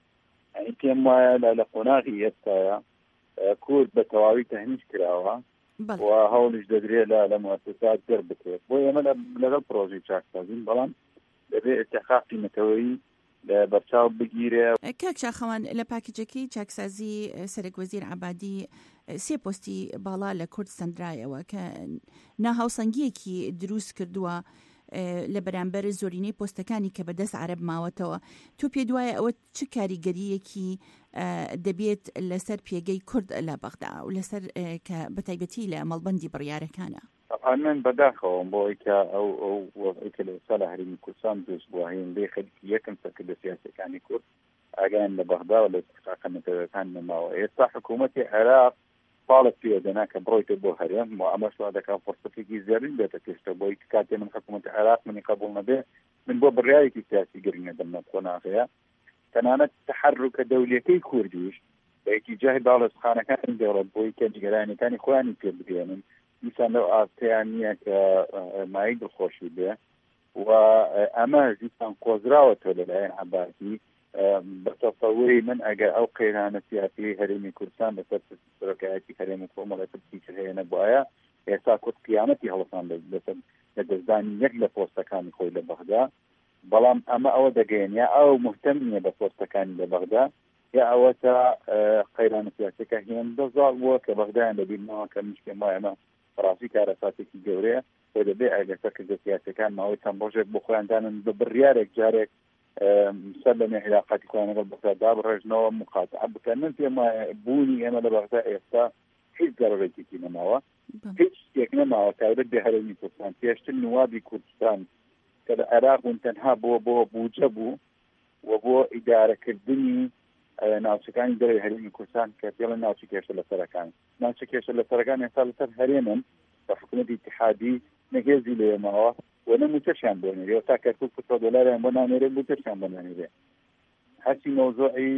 Speaker 13: یعنی پێم وایە لە قۆناغی ئێستایە کورد بە تەواوی تەهمیش کراوە و هەوڵش دەدرێت لە مؤسسات دەربکرێت بۆ ئێمە لەگەڵ پرۆژەی چاکسازین بەڵام دەبێت اتحاقی نەتەوەیی لە بەرچاو بگیرێ.
Speaker 12: کاک شاخەوان لە پاکێجەکەی چاکسازی سەرۆک وەزیر عەبادی سێ پۆستی باڵا لە کورد سەندرایەوە کە ناهاوسەنگیەکی دروست کردووە لە بەرامبەر زۆرینەی پۆستەکانی کە بەدەست عەرەب ماوەتەوە. تۆ پێت وایە ئەوە چ کاریگەریەکی دەبێت لەسەر پێگەی کورد لە بەغدا و لەسەر کە بەتایبەتی لە مەڵبەندی بڕیارەکانە؟
Speaker 13: من بەداخەوەم بۆ ئەوەی ئەو ئەو وەزعی لە ئێستا لە هەرێمی کوردستان دروست بووە هێندەی خەریکی یەکەم سەرکردە سیاسیەکانی کورد ئاگایان لە بەغدا و لە اتفاقە نەتەوەیەکان نەماوە. ئێستا حکوومەتی عێراق پاڵت پێدەنا کە بڕۆیتە بۆ هەرێم و ئەمەش وا دەکات فورسەتێکی زێڕین بێتە پێشتە بۆی کاتێ من حکوومەتی عێراق منی قبوڵ نەبێ من بۆ بڕیارێکی سیاسی گرنگە دەمە قۆناغەیە تەنانەت تەحەڕوکە دەوڵەتەکەی کوردیش بە یەکیجای باڵەسخانەکانی دەوڵەت بۆی کە جگەرانیەکانی خۆیانی پێ بگێنن دیسان لەو ئاستەیان نییە کە مای دڵخۆشی بێ و ئەمە دیسان قۆزراوەتەوە لەلایەن عەبادی بە تەسەووری من ئەگەر ئەو قەیرانە سیاسی هەرێمی کوردستان لەسەر سەرۆکایەتی هەرێمی کۆمەڵێتی تر هەیە نەبووایە ئێستا کورد قیامەتی هەڵەسان لەسەر لە دەستدانی یەک لە پۆستەکانی خۆی لە بەغدا بەڵام ئەمە ئەوە دەگەین یا ئەو مهتەم نییە بە پۆستەکانی لە بەغدا یا ئەوە تا قەیرانە سیاسەکە هێندە زاڵ بووە کە بەغدایان دەبینەوە کە من پێم وایە ئەمە ڕاستی کارەساتێکی گەورەیە بۆ دەبێ ئەگەر سەرکردە سیاسەکان ماوەی چەند ڕۆژێک بۆ خۆیاندانن بە بڕیارێک جارێک سەر لەمێ علاقاتی خۆیان لەگەڵ بەغدا بڕێژنەوە مقاتعە بکەن. من پێم وایە بوونی ئێمە لە بەغدا ئێستا هیچ گەڕێکێکی نەماوە هیچ شتێک نەماوە تایبەت بە هەرێمی کوردستان پێشتر نوابی کوردستان کە لە عێراق بوون تەنها بۆ بۆ بوجە بوو و بۆ ئیدارەکردنی ناوچەکانی دەرەوەی هەرێمی کوردستان کە پێڵێن ناوچە کێشە لەسەرەکان ناوچە کێشە لەسەرەکان ئێستا لەسەر هەرێمن بە حکوومەتی اتحادی نەهێزی لێماوە و نەموچەشیان بۆ نێرێ تا کەرکوب پێ دۆلاریان بۆ نانێرێ بوچەشیان بۆ نانێرێ هەرچی مەوزوعی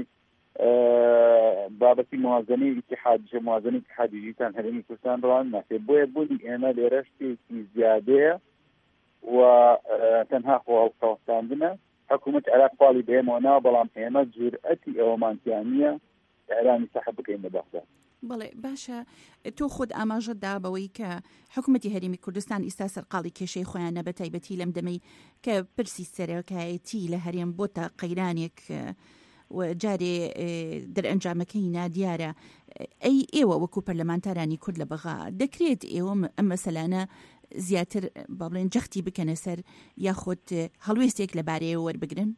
Speaker 13: بابەتی موازنەی اتحادی موازنەی اتحادیتان هەرێمی کوردستان ڕوان ناکرێت بۆیە بوونی ئێمە لێرە شتێکی زیادەیە و تەنها خۆ هەڵقەوەستاندنە حکوومەت عێراق پاڵی بێمەوە ناوە بەڵام ئێمە جورئەتی ئەوەمانتیان نییە ئێرانی سەحب بکەین لە بەغدا.
Speaker 12: بەڵێ باشە تۆ خۆت ئاماژەتدا بەوەی کە حکوومەتی هەرێمی کوردستان ئیستا سەرقاڵی کێشەی خۆیانە بە تایبەتی لەم دەمەی کە پرسی سەرۆکایەتی لە هەرێم بۆتە قەیرانێک و جارێ دەرئەنجامەکەینا دیارە ئەی ئێوە وەکو پەرلەمانتارانی کورد لە بەغا دەکرێت ئێوە ئەم مەسەلانە زیاتر با بڵێن جەختی بکەنە سەر یاخۆت هەڵوێستێک لەبارەیە وەربگرن؟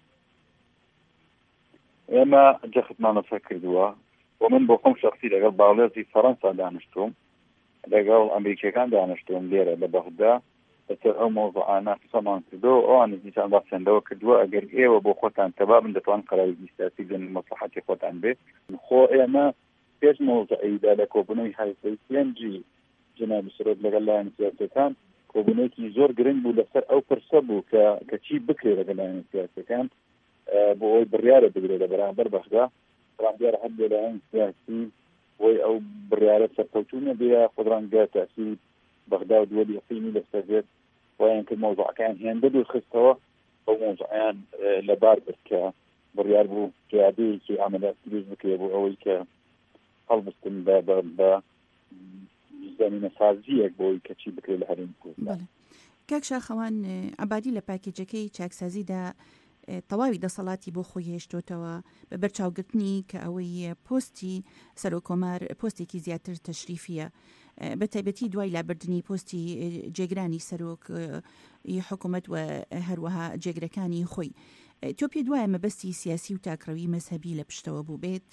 Speaker 13: ئێمە جەختمانە سەر کردووە و من بۆ خۆم شەخسی لەگەڵ باڵێزی فەڕەنسا دانیشتوم لەگەڵ ئەمریکەکان دانیشتوم لێرە لە بەغدا بەسەر ئەو مۆزوعانە قسەمان کردەوە ئەوان نزیکان باسێندەوە کردووە ئەگەر ئێوە بۆ خۆتان تەبابن دەتوان قەراردادی سیاسی بن مەسلحەتی خۆتان بێت خۆ ئێمە پێش مۆزوعیدا لە کۆبوونەوەی هایفەی سی ئەم جی جناب سرۆت لەگەڵ لایەن سیاسەکان کۆبوونەوەیەکی زۆر گرنگ بوو لەسەر ئەو پرسە بوو کە کە چی بکرێت لەگەڵ لایەن سیاسەکان بۆ ئەوی بڕیارە بگرێت لە بەرامبەر بەغدا ڕاندیارە هەر لە لایەن سیاسی بۆی ئەو بڕیارە سەرکەوتوونە بێ خۆڕەنگە تاثیری بەغدا و دووەلی ئەقلیمی لەسەر بێت وایان کە مۆزوعەکان هێندە دوورخستەوە ئەو مۆزوعیان لەبار برد کە بڕیار بوو پیادەیەکی عەمەلیات دروست بکرێت بۆ ئەوەی کە هەڵبستن بە زمینە سازیەک بۆی کە چی بکرێت لە هەرێمی کوردستان.
Speaker 12: کاک شاخەوان عەبادی لە پاکێجەکەی چاکسازیدا تەواوی دەسەڵاتی بۆ خۆی هێشتۆتەوە بە بەرچاوگرتنی کە ئەوەی پۆستی سەرۆکۆمار پۆستێکی زیاتر تەشریفیە بە تایبەتی دوای لابردنی پۆستی جێگرانی سەرۆک حکوومەت و هەروەها جێگرەکانی خۆی تۆ پێ دوایە مەبەستی سیاسی و تاکڕەوی مەذهبی لە پشتەوە بوو بێت؟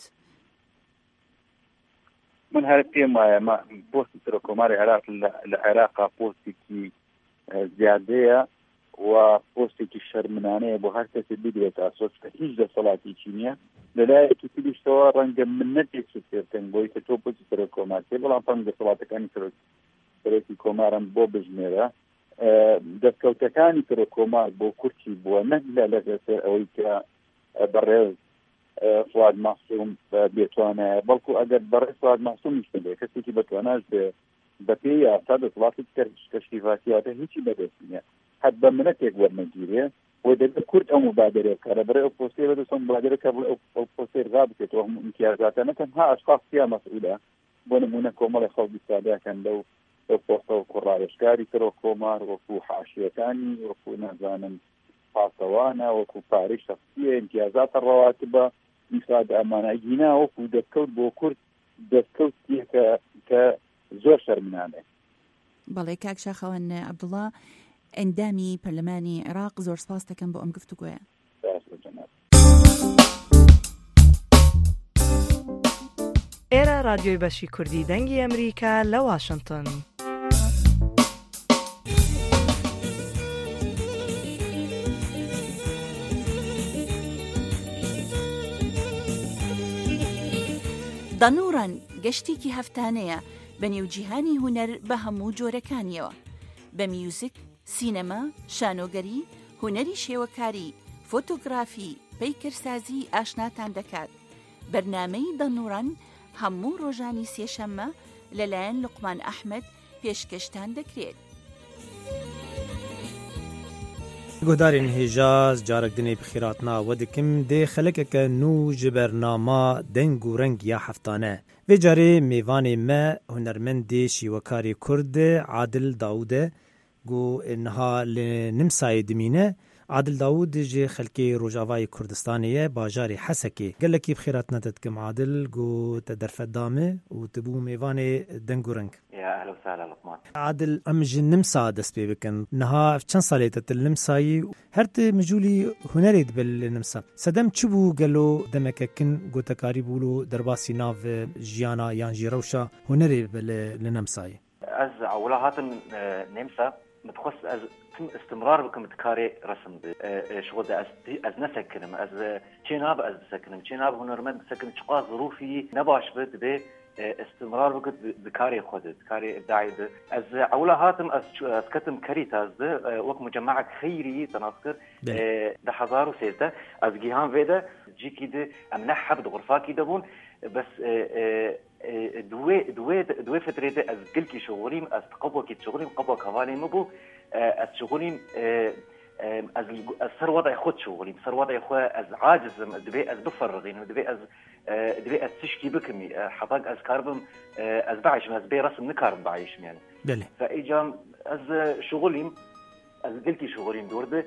Speaker 13: من هەر پێم وایە پۆستی سەرۆکۆماری عێراق لە عێراقا پۆستێکی زیادەیە و پۆستێکی شەرمنانەیە بۆ هەر کەسێ بدرێتە ئاسۆس کە هیچ دەسەڵاتێکی نییە لەلایەکی تریشتەوە ڕەنگە منەتێک سوتێتن بۆی کە تۆ پۆستی سەرۆکۆمارێ بەڵام پەنج دەسەڵاتەکانی سەرۆکی کۆمارم بۆ بژمێرە دەستکەوتەکانی سەرۆکۆمار بۆ کورتی بووە نەک لە لەسەر ئەوەی کە بەڕێز فواد مەعسووم بێتوانایە بەڵکو ئەگەر بەڕێز فواد مەعسوومیش بێ کەسێکی بەتواناش بێ بەپێی یاسا دەسەڵاتی کەشتیفاتیاتە هیچی بەدەست نییە حد بە منەتێک وەرنەگیرێ و دەبێت کورد ئەو مبادرە بکە لەبەرەوەی ئەو پۆستەی بەدەستەوە مبادرە کە ئەو پۆستەی ڕا بکرێتەوە هەموو ئیمتیازاتە نەتەنها ئەشخاصیا مەسئولە بۆ نمونە کۆمەڵی خەڵکی سادەکەن لەو ئەو پۆستە و کوڕایشکاری سەرۆکۆمار وەکو حاشیەکانی وەکو نازانم پاسەوانە وەکو پارەی شەخسیە ئیمتیازاتە ڕەواتبە میساد ئەمانەگینا وەکو دەستکەوت بۆ کورد دەستکەوتیە کە زۆر شەرمنانە.
Speaker 12: بەڵێ کاک شاخەوان عەبدوڵڵا ئەندامی پەرلەمانی عێراق زۆر سپاس دەکەم بۆ ئەم گفتوگۆیە.
Speaker 17: ئێرە رادیۆی بەشی کوردی دەنگی ئەمریکا لە واشنگتن.
Speaker 12: دەنوڕەن گەشتێکی هەفتانەیە بە نێوجیهانی هونەر بە هەموو جۆرەکانیەوە بە میوزیک، سینەما، شانۆگەری، هونەری شێوەکاری، فۆتۆگرافی، پەیکەرسازی ئاشناتان دەکات. بەرنامەی دەنوڕەن هەموو ڕۆژانی سێشەممە لەلایەن لوقمان ئەحمەد پێشکەشتان دەکرێت.
Speaker 18: گۆدارên hêjaz carek dinê bi xêratna we dikim dê xelekeke nû ji bernama deng û reng ya heftane. Vê carê mêvanê me hunermendê şîwekarê Kurd Adil Daud e got niha li Nimsayê dimîne. Adil Daud ji xelkê Rojavayê Kurdistanê ye bajarê Hesekê. Gelekî bi xêratna te dikim Adil got te derfet dame û tu bû mêvanê deng û reng.
Speaker 19: يا أهلا وسهلا لقمان.
Speaker 18: عادل أم جن نمسا دست بيبكن نها في چند سالة تتل نمساي هرت مجولي هنريد بالنمسا سدم چبو قالو دمككن قوتا كاري بولو درباسي ناف جيانا يانجي روشا هنريد بالنمساي
Speaker 19: از أولها نمسا متخص از استمرار بكم تكاري رسم شغل از از نسكنم از چناب از سكنم چناب هنرمند سكن چقا ظروفي نباش بد به استمرار وقت بكاري خدت كاري ابداعي از اولا هاتم از از كتم كريتاز وقت مجمع خيري تناصر ده حزار وسيته از جيهان فيدا جي كده امنح حبد غرفاكي دبون بس دوي دوي دوي فترة از قلكي شغلين از تقبوا كي شغلين قبوا كفالي مبو از شغلين از صار وضعي خود شغلين صار وضعي خو از عاجز دبي از بفرغين دبي از دبي از تشكي بكمي حطاق از كاربم از بعيش از بي رسم نكارب بعيش يعني
Speaker 18: بله
Speaker 19: فايجام از شغلين از قلتي شغلين دورده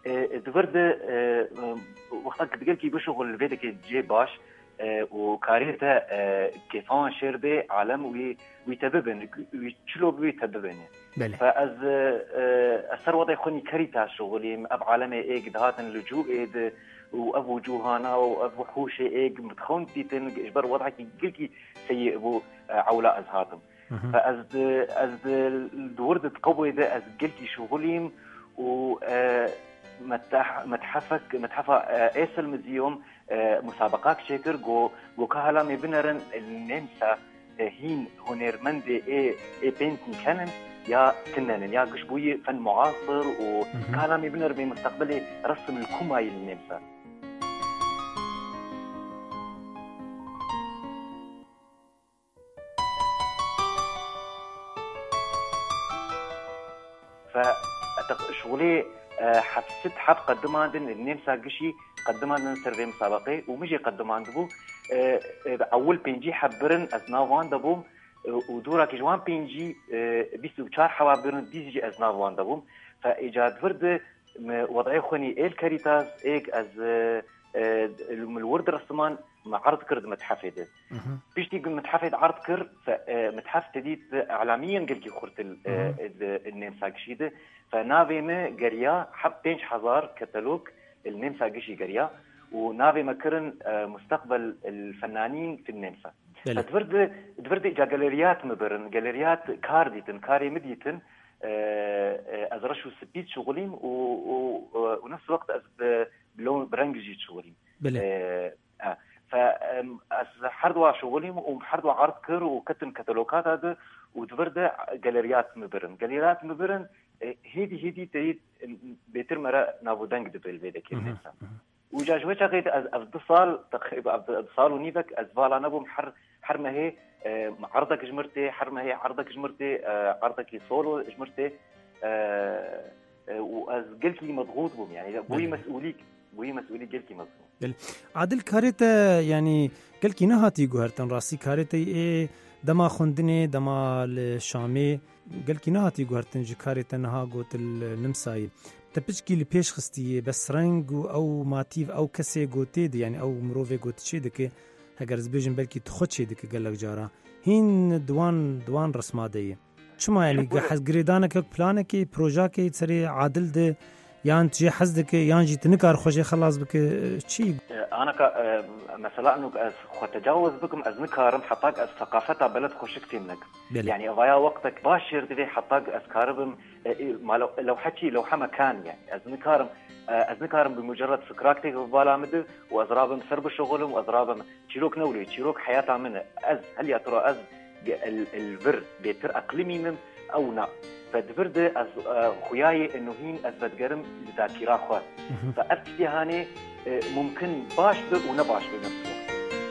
Speaker 19: دورده وقتك تقول كي بشغل بيتك جي باش وكاريته كيفان شربي عالم وي ويتببن ويشلو بيتببن فاز اثر وضع خوني كاريتا شغلي اب عالمي ايك دهاتن لجوء ايد وابو جوهانا وابو حوشي ايك متخون تيتن اجبر وضعك كلكي سيء ابو عولاء ازهاتم فاز از دورده تقوي ده از كلكي شغليم و متح متحفك متحفة ايسل مزيوم مسابقات شكر جو جو كهلا مبنرن النمسا هين هنرمندي اي اي بينتين كانن يا كنن يا قشبوي فن معاصر وكهلا مبنر بمستقبلي رسم الكوماي للنمسا فشغلي حفست حف قدمان دن النمسا قشي قدمان دن سرفي مسابقة ومجي قدمان دبو أول بينجي حبرن أزناوان دبوم ودورا كجوان بينجي بيسو بشار حوابرن ديزي أزناوان دبوم فإيجاد فرد وضعي خوني إيل كاريتاز إيك أز الورد رسمان عرض كرد متحفظ بيشتي متحفظ عرض كرد متحفظ تديت اعلاميا قلقي خورت النمسا قشيده فنافي ما قريا حب بينش حزار كتالوج النمسا قشي قريا ونافي مكرن مستقبل الفنانين في النمسا فتفرد تفرد اجا جاليريات مبرن جاليريات كارديتن كاري مديتن ازرشو سبيت شغلين ونفس الوقت از بلون برنجي شغلين
Speaker 18: بله
Speaker 19: اه فحردوا شغلهم وحردوا عرض كر وكتن كتالوجات هذا وتفرد جاليريات مبرن جاليريات مبرن هيدي هيدي تريد بيتر مرة نابودنج دبل بيدك الناس وجاجوش أخيد أفضل تقريبا أفضل ونيفك أزفالا نبوم حر حر ما هي عرضك جمرتي حر ما هي عرضك جمرتي عرضك سولو جمرتي وأز قلت لي مضغوط بهم يعني بوي مسؤوليك بوي مسؤولي قلت لي مضغوط
Speaker 18: عادل كاريتا يعني قلت لي نهاتي جوهرتن راسي كاريتا إيه دما خندني دما الشامي قلت لي نهاتي جوهرتن جكاريتا نها قوت النمساي تبجكي لبيش خستي بس رنگ او ماتيف او كسي قوتي يعني او مروفي قوت شي دكي هگر زبيجن بلكي تخد شي دكي قال لك جارا هين دوان دوان رسمه دي شما يعني حز قريدانك بلانك بروجاكي تسري عادل ده يعني تجي حزدك يعني جي تنكر خوشي خلاص بك شي
Speaker 19: انا ك مثلا انه خو تجاوز بكم از نكارم حطاك از ثقافتها بلد خوشكتي منك يعني ضياع وقتك باشر تبي حطاك از كاربم لو لو حكي لو حما كان يعني از نكارم از نكارم بمجرد فكراكتي ببالا مد وازرابم سرب شغلهم وازرابم تشيروك نولي تشيروك حياتها من از هل يا ترى از البر بيتر اقليمي من او نا فدفرد از خوياي انه هين از بدقرم لذاكرة خوات فأفتي هاني ممكن باش بق ونباش بنفس الوقت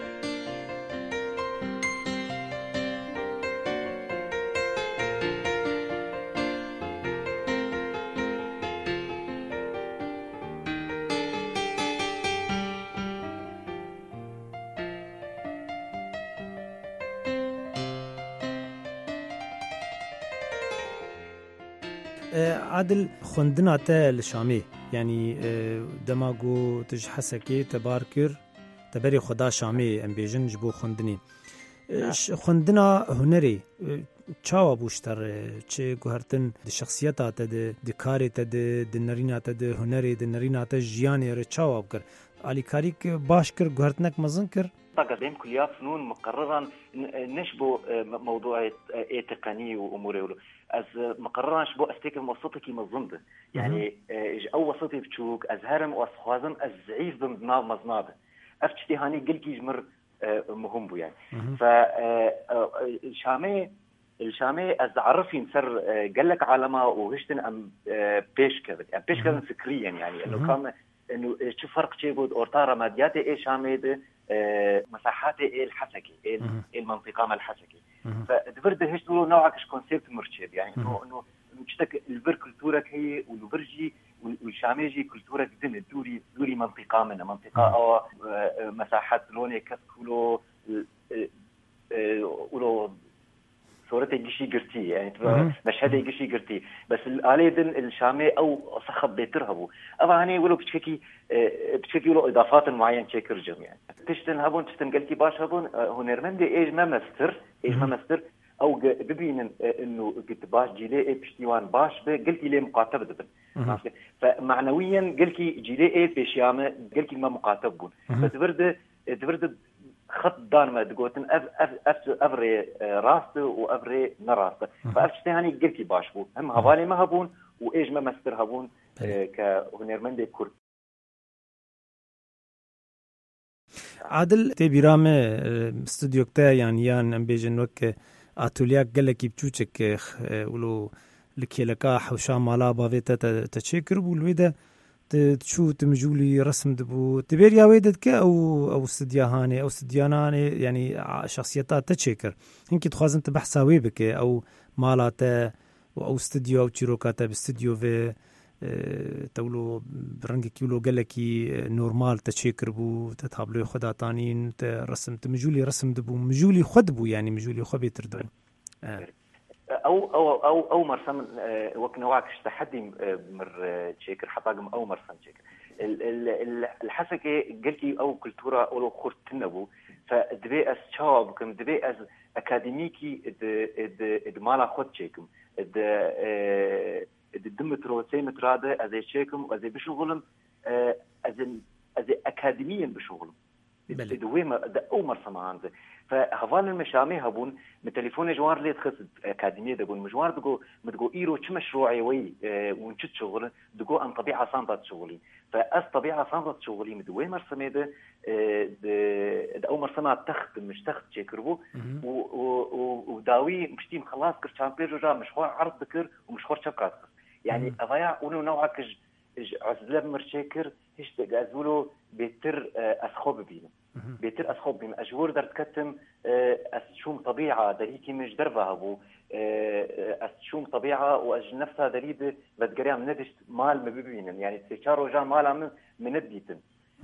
Speaker 18: عادل خندنا تا الشامي يعني دماغو تج حسكي تباركر تبري خدا شامي ام بيجن جبو خندني خندنا هنري چاوا بوشتر چه گوهرتن د شخصیت د د کاری ته د د نرینا ته د هنري د نرینا ته ژیان ر چاوا بکر علي کاریک باش کر گوهرتنک مزن کر
Speaker 19: قدام كليات فنون مقررا نشبو موضوع تقني وامور از مقررا نشبو استيك موسطك مظنده يعني او وسطي بتشوك ازهرم واصخازم الزعيف بمناب مزناب افتي هاني قلقي جمر مهم بو يعني ف الشامي الشامي از عرفي نسر قال لك علامه وهشتن ام بيش كذا يعني بيش كذا فكريا يعني انه كان انه شو فرق شيء بود اورتارا ماديات ايه شامي مساحات ايه الحسكي ايه المنطقه مال الحسكي فدبرد هيش له نوعك كونسيبت مرشد يعني انه انه مشتك البر كلتورك هي والبرجي والشاميجي كلتورك دن الدوري دوري منطقه من منطقه او مساحات لوني كسكولو ولو صورتي قشي قرتي يعني مشهدي قشي قرتي بس الآليدن الشامي أو صخب بيترهبو أبا هني ولو بتشكي بتشكي له إضافات معينة شكر جميع تشتن هبون تشتن قلتي باش هبون هنرمندي إيج ما مستر إيج ما مستر أو ببين إنه قلت باش جيلي إيه بشتيوان باش قلتي ليه مقاتب دبن فمعنويا قلتي جيلي إيه بيشيامة قلتي ما مقاتبون فتبرد تبرد خط دان ما تقولن أف أف أف أفري راست وأفري نراست فأفتش هاني قلتي باش بو هم هوالي ما هبون وإيج ما مستر هبون كهنرمندي كرد
Speaker 18: عادل تبيرامه استوديو كتا يعني يان ام بيجن وك اتوليا قالك بتوچك ولو لكيلكا حوشا مالا بافيتا تشكر بولويدا تشو تمجولي رسم دبو تبيريا ويدك او او استدياهاني او استدياناني يعني شخصيتات تشكر يمكن تخازن تبحثاوي بك او مالاتا او استوديو او تشيروكاتا باستوديو في تولو برنگ كيلو قالكي نورمال تشكر بو تتابلو خدا تانين رسم تمجولي رسم دبو مجولي خد بو يعني مجولي خو بيتردو
Speaker 19: آه. او او او او مرسم وك نواكش تحدي مر تشكر حطاقم او مرسم تشكر الحسكه قلتي او كلتورا او خرت تنبو فدبي اس شاب كم دبي از اكاديميكي د مالا خد تشكم د الدمترو سيمتر هذا أزي شيكم وأزي بشغلهم أزي أزي أكاديميا بشغلهم دويما ده أول سمعان ذا فهفال المشامي هبون من تليفون جوار ليه تخص أكاديمية دقون مجوار دقو متقو إيرو شو مشروعي وي ونشد شغل دقو أن طبيعة صامدة شغلي فأس طبيعة صامدة شغلي مدوي مرسمي ده ده أول مرسمة تخت مش تخت شكربو وداوي مشتيم خلاص كرشان بيرجع مشوار عرض ذكر ومشوار شبكات يعني أضيع ونو نوعك عزلة مرشكر هيش تجازولو بيتر أسخوب بينه بيتر أسخوب بينه أجور درت كتم أسشوم طبيعة دريكي مش دربها أبو أسشوم طبيعة وأج نفسها دريد بتجريها من ندش مال مبيبينن يعني تشارو جا مال من من الديتن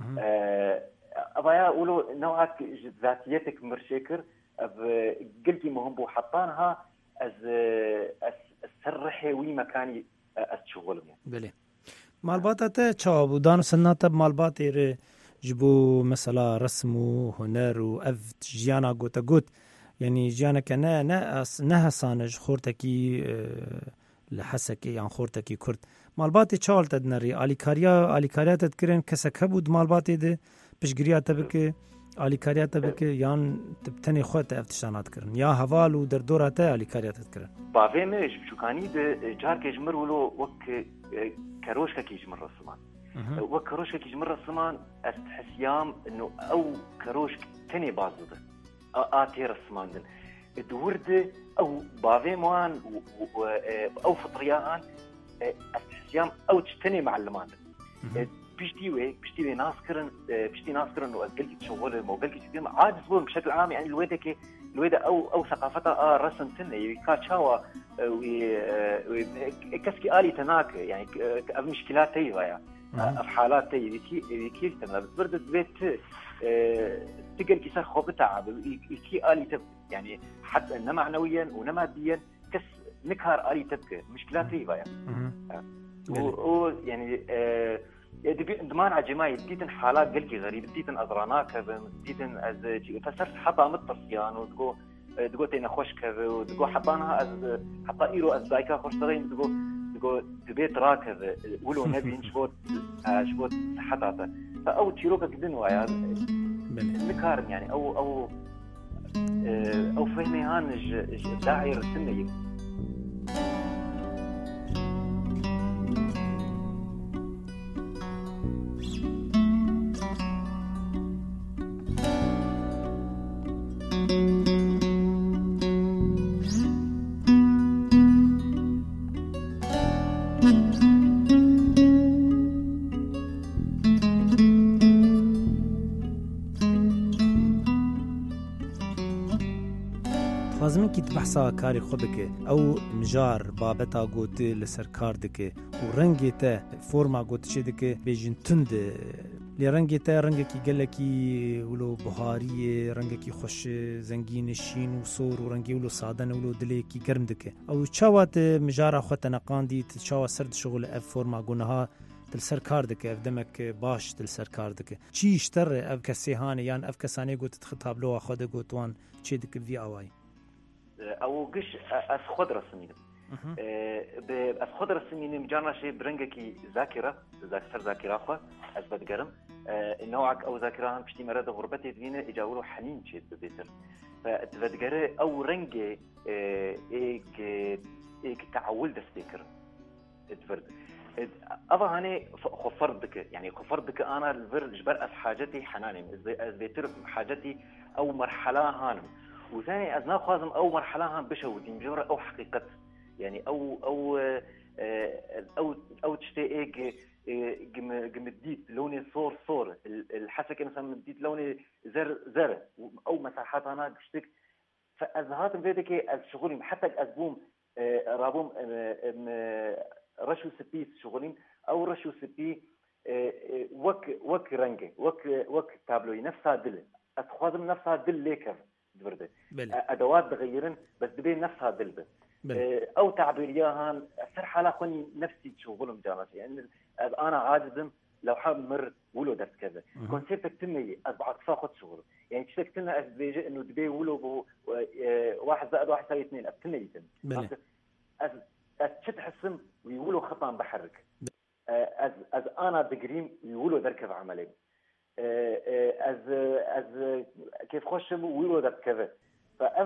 Speaker 19: أضيع ولو نوعك ذاتيتك مرشكر قلتي مهم بو حطانها أز أس سرحي وي مكاني أشتغل يعني.
Speaker 18: بله. مالبات أتا شاب ودانو سنة مالبات إير جبو مثلا رسم وهنر وأف جيانا قوتا قوت يعني جيانا كنا نا نها سانج خورتكي لحسكي يعني خورتكي كرد مالبات شال تدنري آلي كاريا آلي كاريا تذكرين كسك هبود مالبات ده بشجريا تبكي آلي كاريا تبكي يان تبتني خوات افتشانات كرن يا هوال ودردوراتا آلي كاريا تذكرن
Speaker 19: بافي مش بشوكاني ده جار كيجمر ولو وك كروشكا كيجمر الرسمان وك كروشكا كيجمر الرسمان استحسيام انه او كروشك تاني بازو ده آتي رسمان دن الدورد او بافي موان او فطريان استحسيام او تشتني معلمان ده بيشتيوي بيشتيوي ناسكرن بيشتي ناسكرن وقلت تشغل مو قلت تديم عاد زبون بشكل عام يعني الويدة كي الويدة او او ثقافتها اه رسم سنه يكاتشاوا وي كسكي آلي تناك يعني مشكلات تيغا يعني في حالات تي يكيل تمام برد بيت تقل كيسا خوبتها يكي آلي تب يعني حتى انما معنويا ونماديا كس نكهر آلي تبكي مشكلات تيغا يعني و يعني دمان عجماي ديتن حالات قلقي غريب ديتن أزراناك ديتن أز فسرت حطا متصيان وتقو تقو تينا خوش كذا وتقو حطانها أز حطا إيرو أز دايكا خوش تغين تقو تقو تبيت راكذا ولو نبي نشبوت شبوت حطاتا فأو تشيروكا كدن ويا نكار يعني أو أو أو فهمي هان داعي رسمي
Speaker 18: بحثا کاری خود که او مجار بابتا گوتی لسر کار دکه و رنگی تا فرما گوتی چه دکه بیجن تند لرنگی تا رنگی کی گلکی ولو بهاری رنگی خوش زنگین شین و سور و رنگی ولو سادن ولو دلی کی گرم دکه او چاوات مجارا خو تنقاندی تشاو سرد شغل اف فرما گونها تل سرکار دکه اف دمک باش تل سرکار دکه چی اشتر اف کسیهان یان اف کسانی گوت تخطابلو خود گوتوان چی دک وی اوای
Speaker 19: او قش اس خضر السمين بس خضر السمين مجانا شيء برنجكي ذاكرة ذاكرة ذاكرة خو از بدقرم نوعك او ذاكرة هم بشتي مرض غربتي دينا اجاولو حنين شيء ببيتر فتبدقره او رنجي ايك ايك تعول دستيكر تفرد أبا هني خفردك يعني خفردك أنا الفر جبر أس حاجتي حناني از بيتر حاجتي أو مرحلة هانم وثاني أزنا خازم أو مرحلة هان بشو دي مجرد أو حقيقة يعني أو أو أو أو تشتاق جم جمديت لوني صور صور الحسكة مثلا مديت لوني زر زر أو مساحات أنا تشتك فأزهات بيتك الشغل حتى الأزبوم رابوم رشو سبي شغلين أو رشو سبي وك وك رنجة وك وك تابلوي نفسها دل أتخاذم نفسها دل ليكر دبرده أدوات تغيرن بس دبي نفسها دل به أو تعبيرياهن أثر حالة خوني نفسي شغلهم جامعتي يعني أنا عاجزم لو حاب مر ولو درس كذا كونسيبتك تنمي أصبحت فاخذ شغله يعني تشتك تنا أسبيجي إنه دبي ولو بو واحد زائد واحد يساوي اثنين أبتني يتم أز أز تحسم ويقولوا خطأ بحرك أز أز أنا دقريم ويقولوا دركب عملي أز أز كيف خشم ويقولوا دركب فأز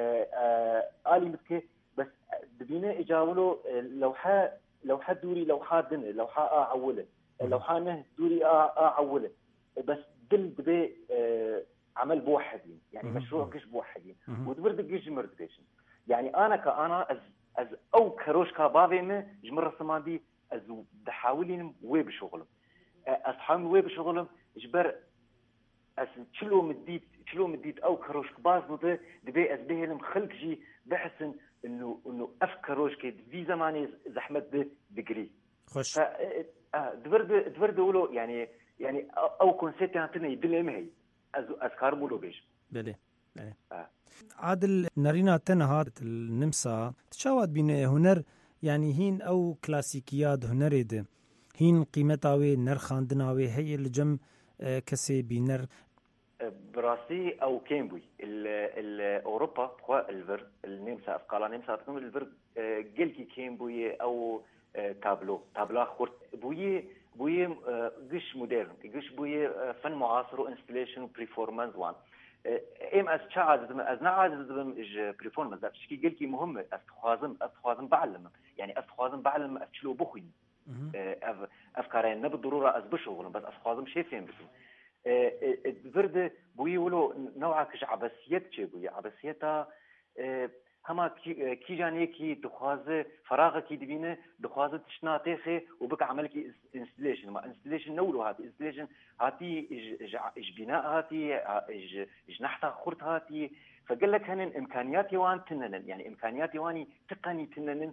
Speaker 19: آلي متك بس دبينا إجاولوا لو ح لو حد دوري لو حادن لو حا أعوله لو حانه دوري أعوله بس دل دبي عمل بوحدين يعني مشروع كش بوحدين ودبر دقيش مرديشن يعني أنا كأنا أز از او كروش كبابي ما جمر الصمادي از دحاولين وي بشغلهم از حام وي بشغلهم جبر از تشلو مديت تشلو مديت او كروش كباز بده دبي از بهلم خلق جي بحسن انه انه افكروش كي في زماني زحمت دغري
Speaker 18: خوش
Speaker 19: دبر دبر دولو يعني يعني او كونسيبت انتني دلمه هي از از كارمولو بيش
Speaker 18: بله عادل نرينا تنهات النمسا تشاوت بين هنر يعني هين او كلاسيكيات هنر ده هين قيمتاوي نرخاندناوي هي الجم كسي بينر
Speaker 19: براسي او كيمبوي ال اوروبا بخوا الفر النمسا افقالا نمسا تكون الفر جلكي كيمبوي او تابلو تابلا خورت بوي بوي قش مودرن قش بوي فن معاصر وانستليشن وبريفورمانس وان ام از چاز از نعاز از بريفورمانس داك شي قلكي مهم استخوازم استخوازم بعلم يعني استخوازم بعلم اشلو بخوي افكارين بالضروره از بشغل بس استخوازم شي فين بس فرد بوي ولو نوعا كش عباسيات شي بوي عباسيتا هما كي جاني كي دخواز فراغ كي دبينه دخواز تشنا تيخي وبك عمل كي انستليشن ما انستليشن نولو هاتي انستليشن هاتي اج بناء هاتي اج نحتا خرط هاتي فقال لك هن امكانياتي وان تنن يعني امكانياتي واني تقني تنن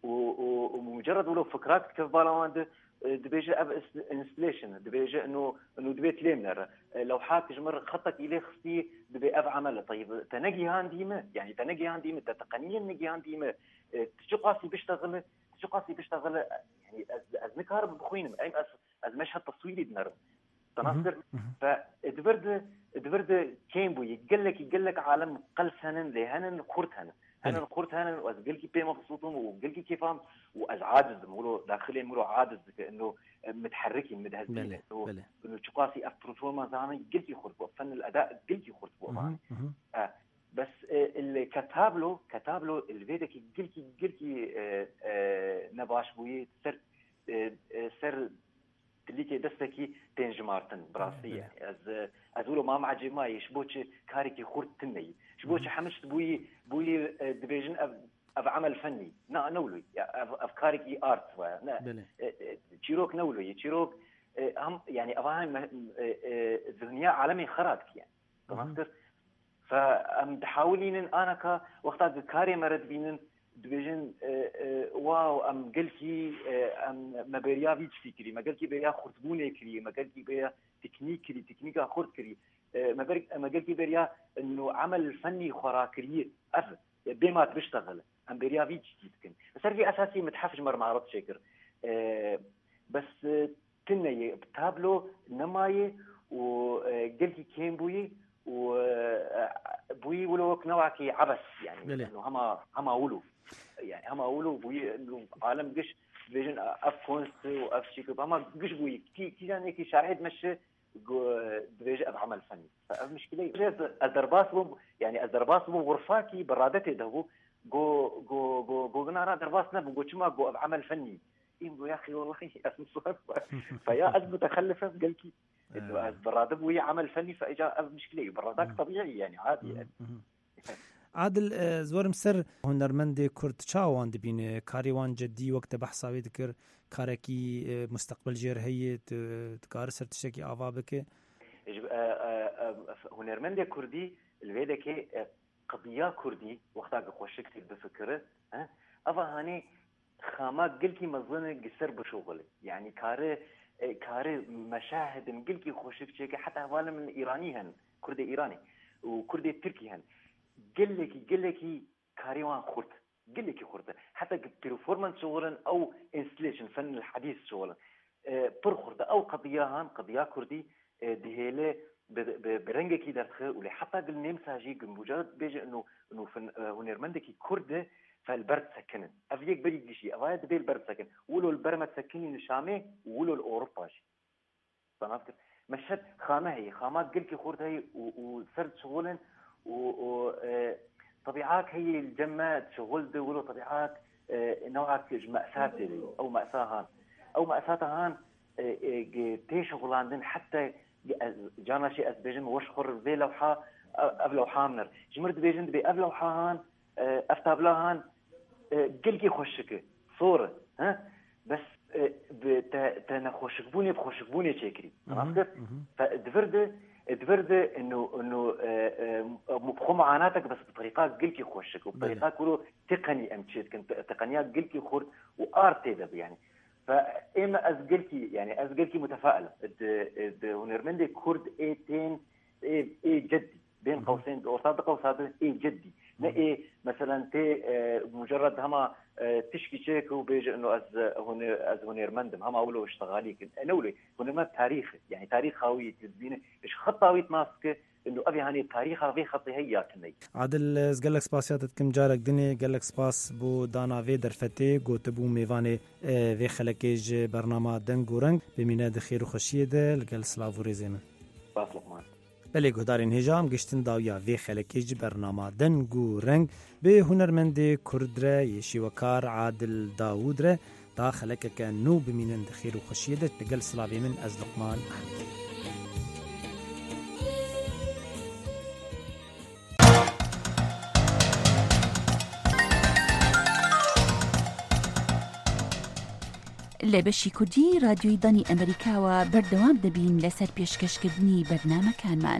Speaker 19: ومجرد ولو فكرات كيف بالوان دبيجي اب انستليشن دبيجي انه انه دبيت ليمنر لو حاك جمر خطك اليه خصي دبي اب عمل طيب تنجي هانديمه يعني تنجي هانديمه تقنيا نجي هانديمه تشقاسي بيشتغل تشقاسي بيشتغل يعني از نكهرب بخوين اي از از مشهد تصويري بنر تناصر فدبرد دبرد كيمبو يقول لك يقول لك عالم قل سنن لهن خرتهن أنا نقولت أنا وأزقل كي بيما بصوتهم وقل كي كيفهم وأزعاجز مولو داخلين مولو عاجز إنه متحركين متهزين إنه إنه شقاسي أفرفورمانس أنا قل كي خرطوا فن الأداء قل كي خرطوا معي آه بس اللي كتابلو كتابلو الفيدا كي قل كي قل كي آه آه نباش بويه سر آه سر اللي كي دستكي تنجمارتن براسية از ازولو ما مع جماعة يشبوش كاريكي خورت تني شبوش حمشت بوي بوي ديفيجن اف اف عمل فني نا نولوي اف كاريكي ارت نا تشيروك نولوي تشيروك هم يعني افهم الدنيا عالمي خراجت يعني تمام فام تحاولين انا كا وقت كاري مرد بينن دبيجن واو ام قلكي ام ما بريا فيتش فكري ما قلكي بريا خطبوني كري ما قلكي بريا تكنيك كري تكنيكا خرد كري ما برك ما قلكي بريا انه عمل فني خراكري اف بما تشتغل ام بريا فيتش تكن بس في اساسي متحفج مر معرض شكر بس كنا بتابلو نماي وقلكي كين بوي وبوي ولو نوعكي عبس يعني انه هما هما ولو يعني هما ولو بوي انه عالم قش فيجن اف كونست واف شيك هما قش بوي كي كي يعني كي شاهد مش دبيج اب عمل فني فمشكله الدرباس يعني الدرباس غرفاكي برادته ده جو جو جو جو نرى درباس نبو جو شما جو اب عمل فني يقول يا اخي والله اسم صار فيا از متخلفه قلكي انه برادب وهي عمل فني فاجا مشكله برادك طبيعي يعني عادي يعني.
Speaker 18: عادل زورم سر هنرمند كرد چاوان دبین کاریوان جدی وقت بحثاوی دکر کارکی مستقبل جر هي تکار سر تشکی آوا بکه
Speaker 19: هنرمند كردي الويدك قضيه كردي وقتها خوشك بفكره ها افا هاني خامات قلكي مظنه قصر بشغل يعني كاره كاره مشاهد قلكي خوشك شيء حتى هواله من ايرانيهن كردي ايراني وكردي تركي هن قلكي قلكي كاريوان خرط قلكي خرط حتى بيرفورمانس شغلا او انستليشن فن الحديث شغلا برخرط او قضيهان قضيه كردي دهيله برنجكي دخل ولا حتى قل نمساجي مجرد بيجي انه انه فن هنرمندكي كرده فالبرد سكنن افيك بريد شيء افايد بي البرد سكن ولو البرمة سكنين الشامي ولو الاوروباش فهمت مشهد خامه هي خامات قلكي خورد هي وسرد شغلن و طبيعات هي الجمات شغل ده ولو طبيعات نوعات مأساة او مأساهان او مأساتهان تيشغلاندن حتى جانا شيء اسبيجن وشخر بي لوحه افلوحه منر جمرد بيجن بي افلوحهان افتابلاهان قلقي خوشك صورة ها بس تنخوشكبوني بخوشكبوني تشكري عرفت فدفرده دفرده انه انه مبخوم معاناتك بس بطريقه قلقي خوشك وبطريقه كله تقني امشيت كنت تقنيات قلقي خور وارت ده يعني فاما از قلقي يعني از قلقي متفائله هنرمندي كرد ايتين اي جدي بين قوسين وصادقه وصادقه اي جدي لا إيه مثلا تي مجرد هما تشكي شيك وبيجي انه از هون از هنرمندم هما اولو اشتغاليك نولي هنرمند تاريخ يعني تاريخ هويه تدبينه ايش خطاويت ماسكه انه ابي هاني تاريخ في خطي هياتني
Speaker 18: عادل قال لك سباسيات كم جارك دني قال لك سباس بو دانا في درفتي قوتبو ميفاني في خلكيج برنامج دنگورنگ بميناد خير وخشيده قال سلاو ريزيمن
Speaker 19: باس لقمان
Speaker 18: بله گهدارین هجام گشتن داویا وی خلکیج برنامه دنگو رنگ به هنرمند کردره یشی وکار عادل داوود ره دا خلک که نو بمینن خیر و خوشیده لگل سلاوی من از لقمان احمد
Speaker 12: لبشی کردی رادیوی دانی امریکا و بردوام دبین لسر پیشکشکردنی برنامه‌کان من.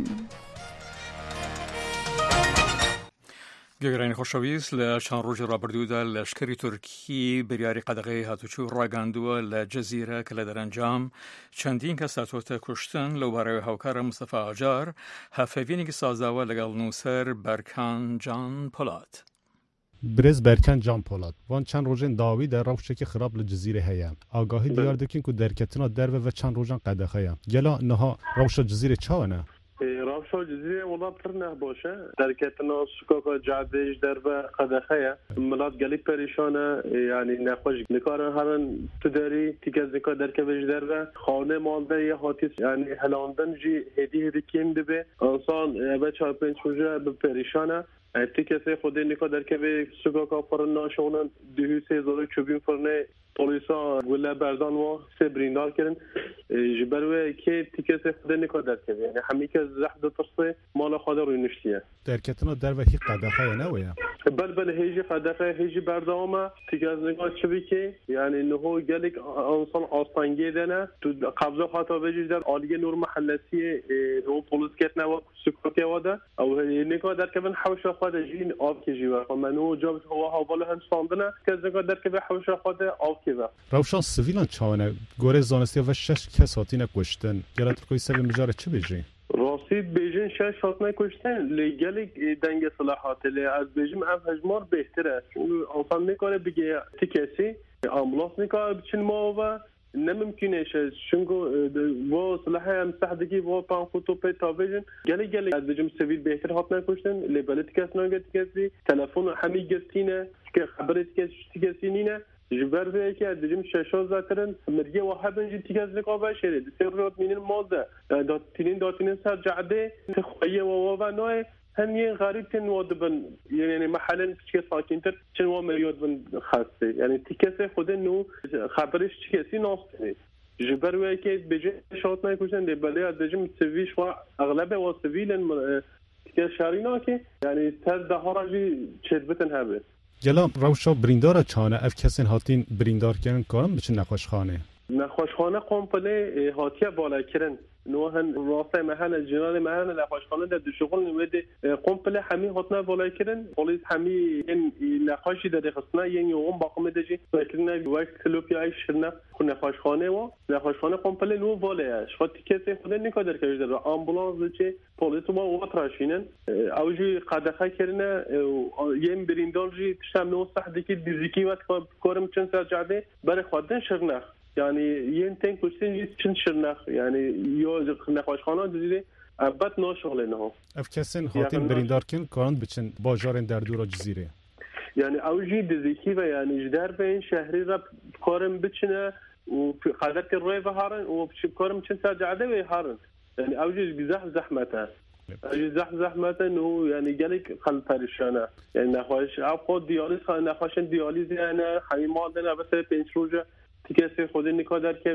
Speaker 1: گەگەرانی خۆشەویست لە چەند ڕۆژی ڕابردوودا لەشکری تورکی بریاری قەدەغەی هاتوچوو ڕاگەاندووە لە جەزیرە کە لە دەرەنجام چەندین کەس هاتوۆتە کوشتن لەو بارەوەی هاوکارە مستەفا ئاجار هەفەوینێکی سازاوە لەگەڵ نووسەر بەرکان جان پۆلات.
Speaker 20: برز برکن جان پولاد وان چند روزن داوی در روشکی خراب لجزیره هیم آگاهی دیار دکین که درکتنا در و چند روزن قدخه هیم گلا نها روش جزیره چاونه
Speaker 21: روش جزیره ولا پرنه باشه درکتنا سکاکا جعدش در و قدخه ملات گلی پریشانه یعنی نخوش نکارن هرن تداری تیکز نکار درکبش در و خانه مالده یه حاتیس یعنی هلاندن جی هدی هدی کم دبه انسان به چهار پنج روزه به پریشانه تی کسی خودی نکا در که به سگا کا فرن ناشونن دهی سه زاره چوبین فرنه پلیسا ولا بردان و سه بریندار کردن جبروه که تیکه خود نکادر کرد یعنی همی که زحد ترسه مال خود روی نشتیه
Speaker 20: درکتنا در و هی قدخه نویه
Speaker 21: بل بل هیجی قدخه هیجی بردامه تیکه از نگاه چوی که یعنی نهو گلک انسان آستانگی دنه تو قبضه خاطر بجی در آلیه نور محلسی نهو پولیس کت نوا سکوتی واده او نگاه در که من حوش خود جین آب که جیوه منو جاب هوا حواله هم ساندنه که از نگاه در که به حوش خود آب که و
Speaker 20: روشان سویلان چاونه گوره زانستی و شش کس هاتی نکشتن گلت کوی سبب مجاره چه بیجی؟
Speaker 21: راسید بیجن شش هات نکشتن لگل دنگ صلاحات لی از بیجم اف هجمار بهتره انسان نکاره بگه تی کسی امبولانس نکاره بچین ما و نممکنه شه چونکه و صلاحه هم سحدگی و پان خطو پی تابیجن گلی گلی از بیجم سویل بهتر هات نکشتن لی بلت کس نگه تی کسی تلفن همی گرتینه که خبرت کسی کسی نینه جبر به که دجم ششاز زاترن مرگه واحد انجی تیگاز نقابه شده سر رود مینن مازه دات تینین دات تینین سر جعده تخویه و و نوع هنی غریب تن وادبن یعنی محلا چه ساکن تر چن و مریاد بن خاصه یعنی تیکسه خود نو خبرش چیسی ناست جبر به که بجه شات نکوشن دبله دجم سویش و اغلب و سویلن تیکه شارینا که یعنی تر ده هاجی چربتن هبه
Speaker 20: گلا روشا بریندار چانه اف کسین هاتین بریندار کردن کارم بچن نخوشخانه
Speaker 21: نخوشخانه قمپله هاتیه بالا کردن نوهن راسته محل جنال محل نخوشخانه در شغل نوید قمپله همین هاتنه بالا کردن پلیس همین این نخوشی در خصنه یعنی اون باقمه دجی بکنه وقت کلوپی ای شرنه نخوشخانه و نخوشخانه قمپله نو بالا شخص کسی خود نکادر کرده در آمبولانس چه پلیس با وقت راشینن اوجی قدخه کردن یم بریندارجی تشم نو صحدی که دیزیکی وقت کارم چند ساعت جاده برای خودن شرنه yani yen ten kuştin çin şırnak yani yo nexweşxana dizî ebat naşoğle neha
Speaker 20: ev kesin hatin birîndarkin karan biçin bajarên derdora cizîrê
Speaker 21: yani ew jî dizîkî ve yani ji derbeyên şehrî re karin biçine û xeletê rêve harin û karin çin secade wê harin yani ew jî gizeh zehmete ew zeh zehmete û yani gelek xel perişane yani nexweş ew xwe diyalîz nexweşin diyalîz yani hemî mal dene besê pênc roja تیکه خود نکادر که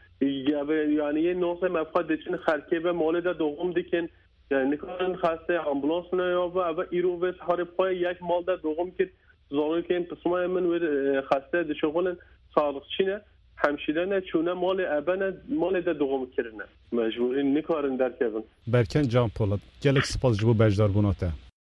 Speaker 21: یعنی یه نوع مفاد دچین خرکه به مال در دوم دیکن یعنی نکارن خاصه آمبولانس نه یا و ایرو و سحر پای یک مال در دوم که زانو که این قسمه من و خاصه د شغل سالخچینه همشیدن چونه مال ابن مال در دوم کرنه مجبوری نکارن در کردن
Speaker 20: برکن جان پولاد گلک سپاس جبو بجدار بوناته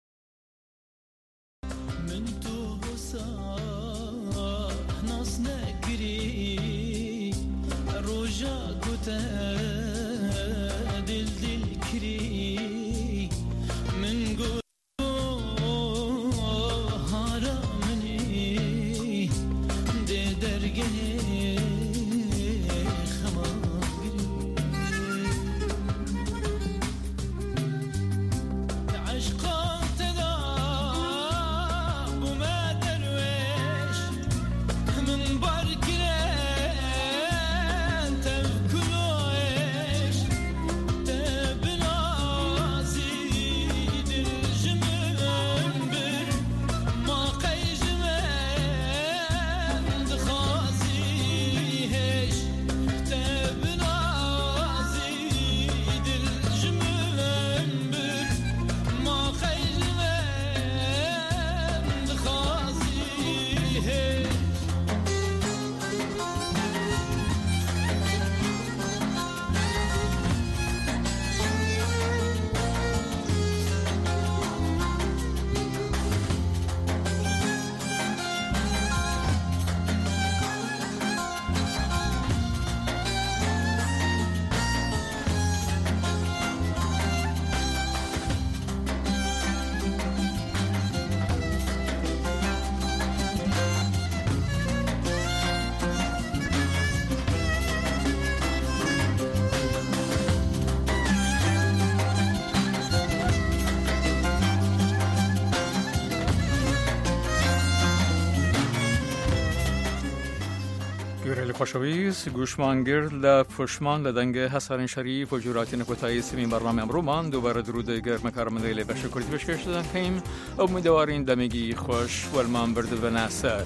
Speaker 1: خوشویس گوشمانگرد لفشمان لدنگ حسن شریف و جورات نکوتای سمی برنامه امرومان دوباره درود گرم کارمنده لی بشه کردی بشکش دادن کهیم امیدوارین دمگی خوش و المان برد و ناصر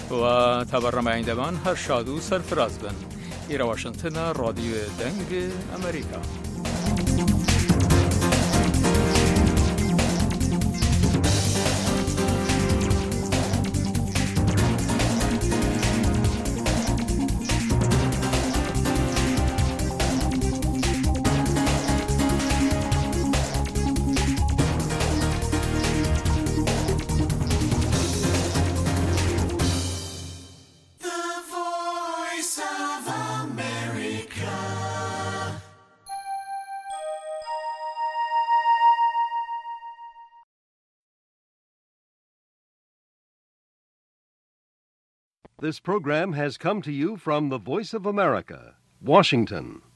Speaker 1: و تا بەڕەمایندەمان هەر شاد و سەرفراز بن. ئێرە واشنگتنە ڕادیۆ دەنگ ئەمریکا.
Speaker 4: This program has come to you from the Voice of America, Washington.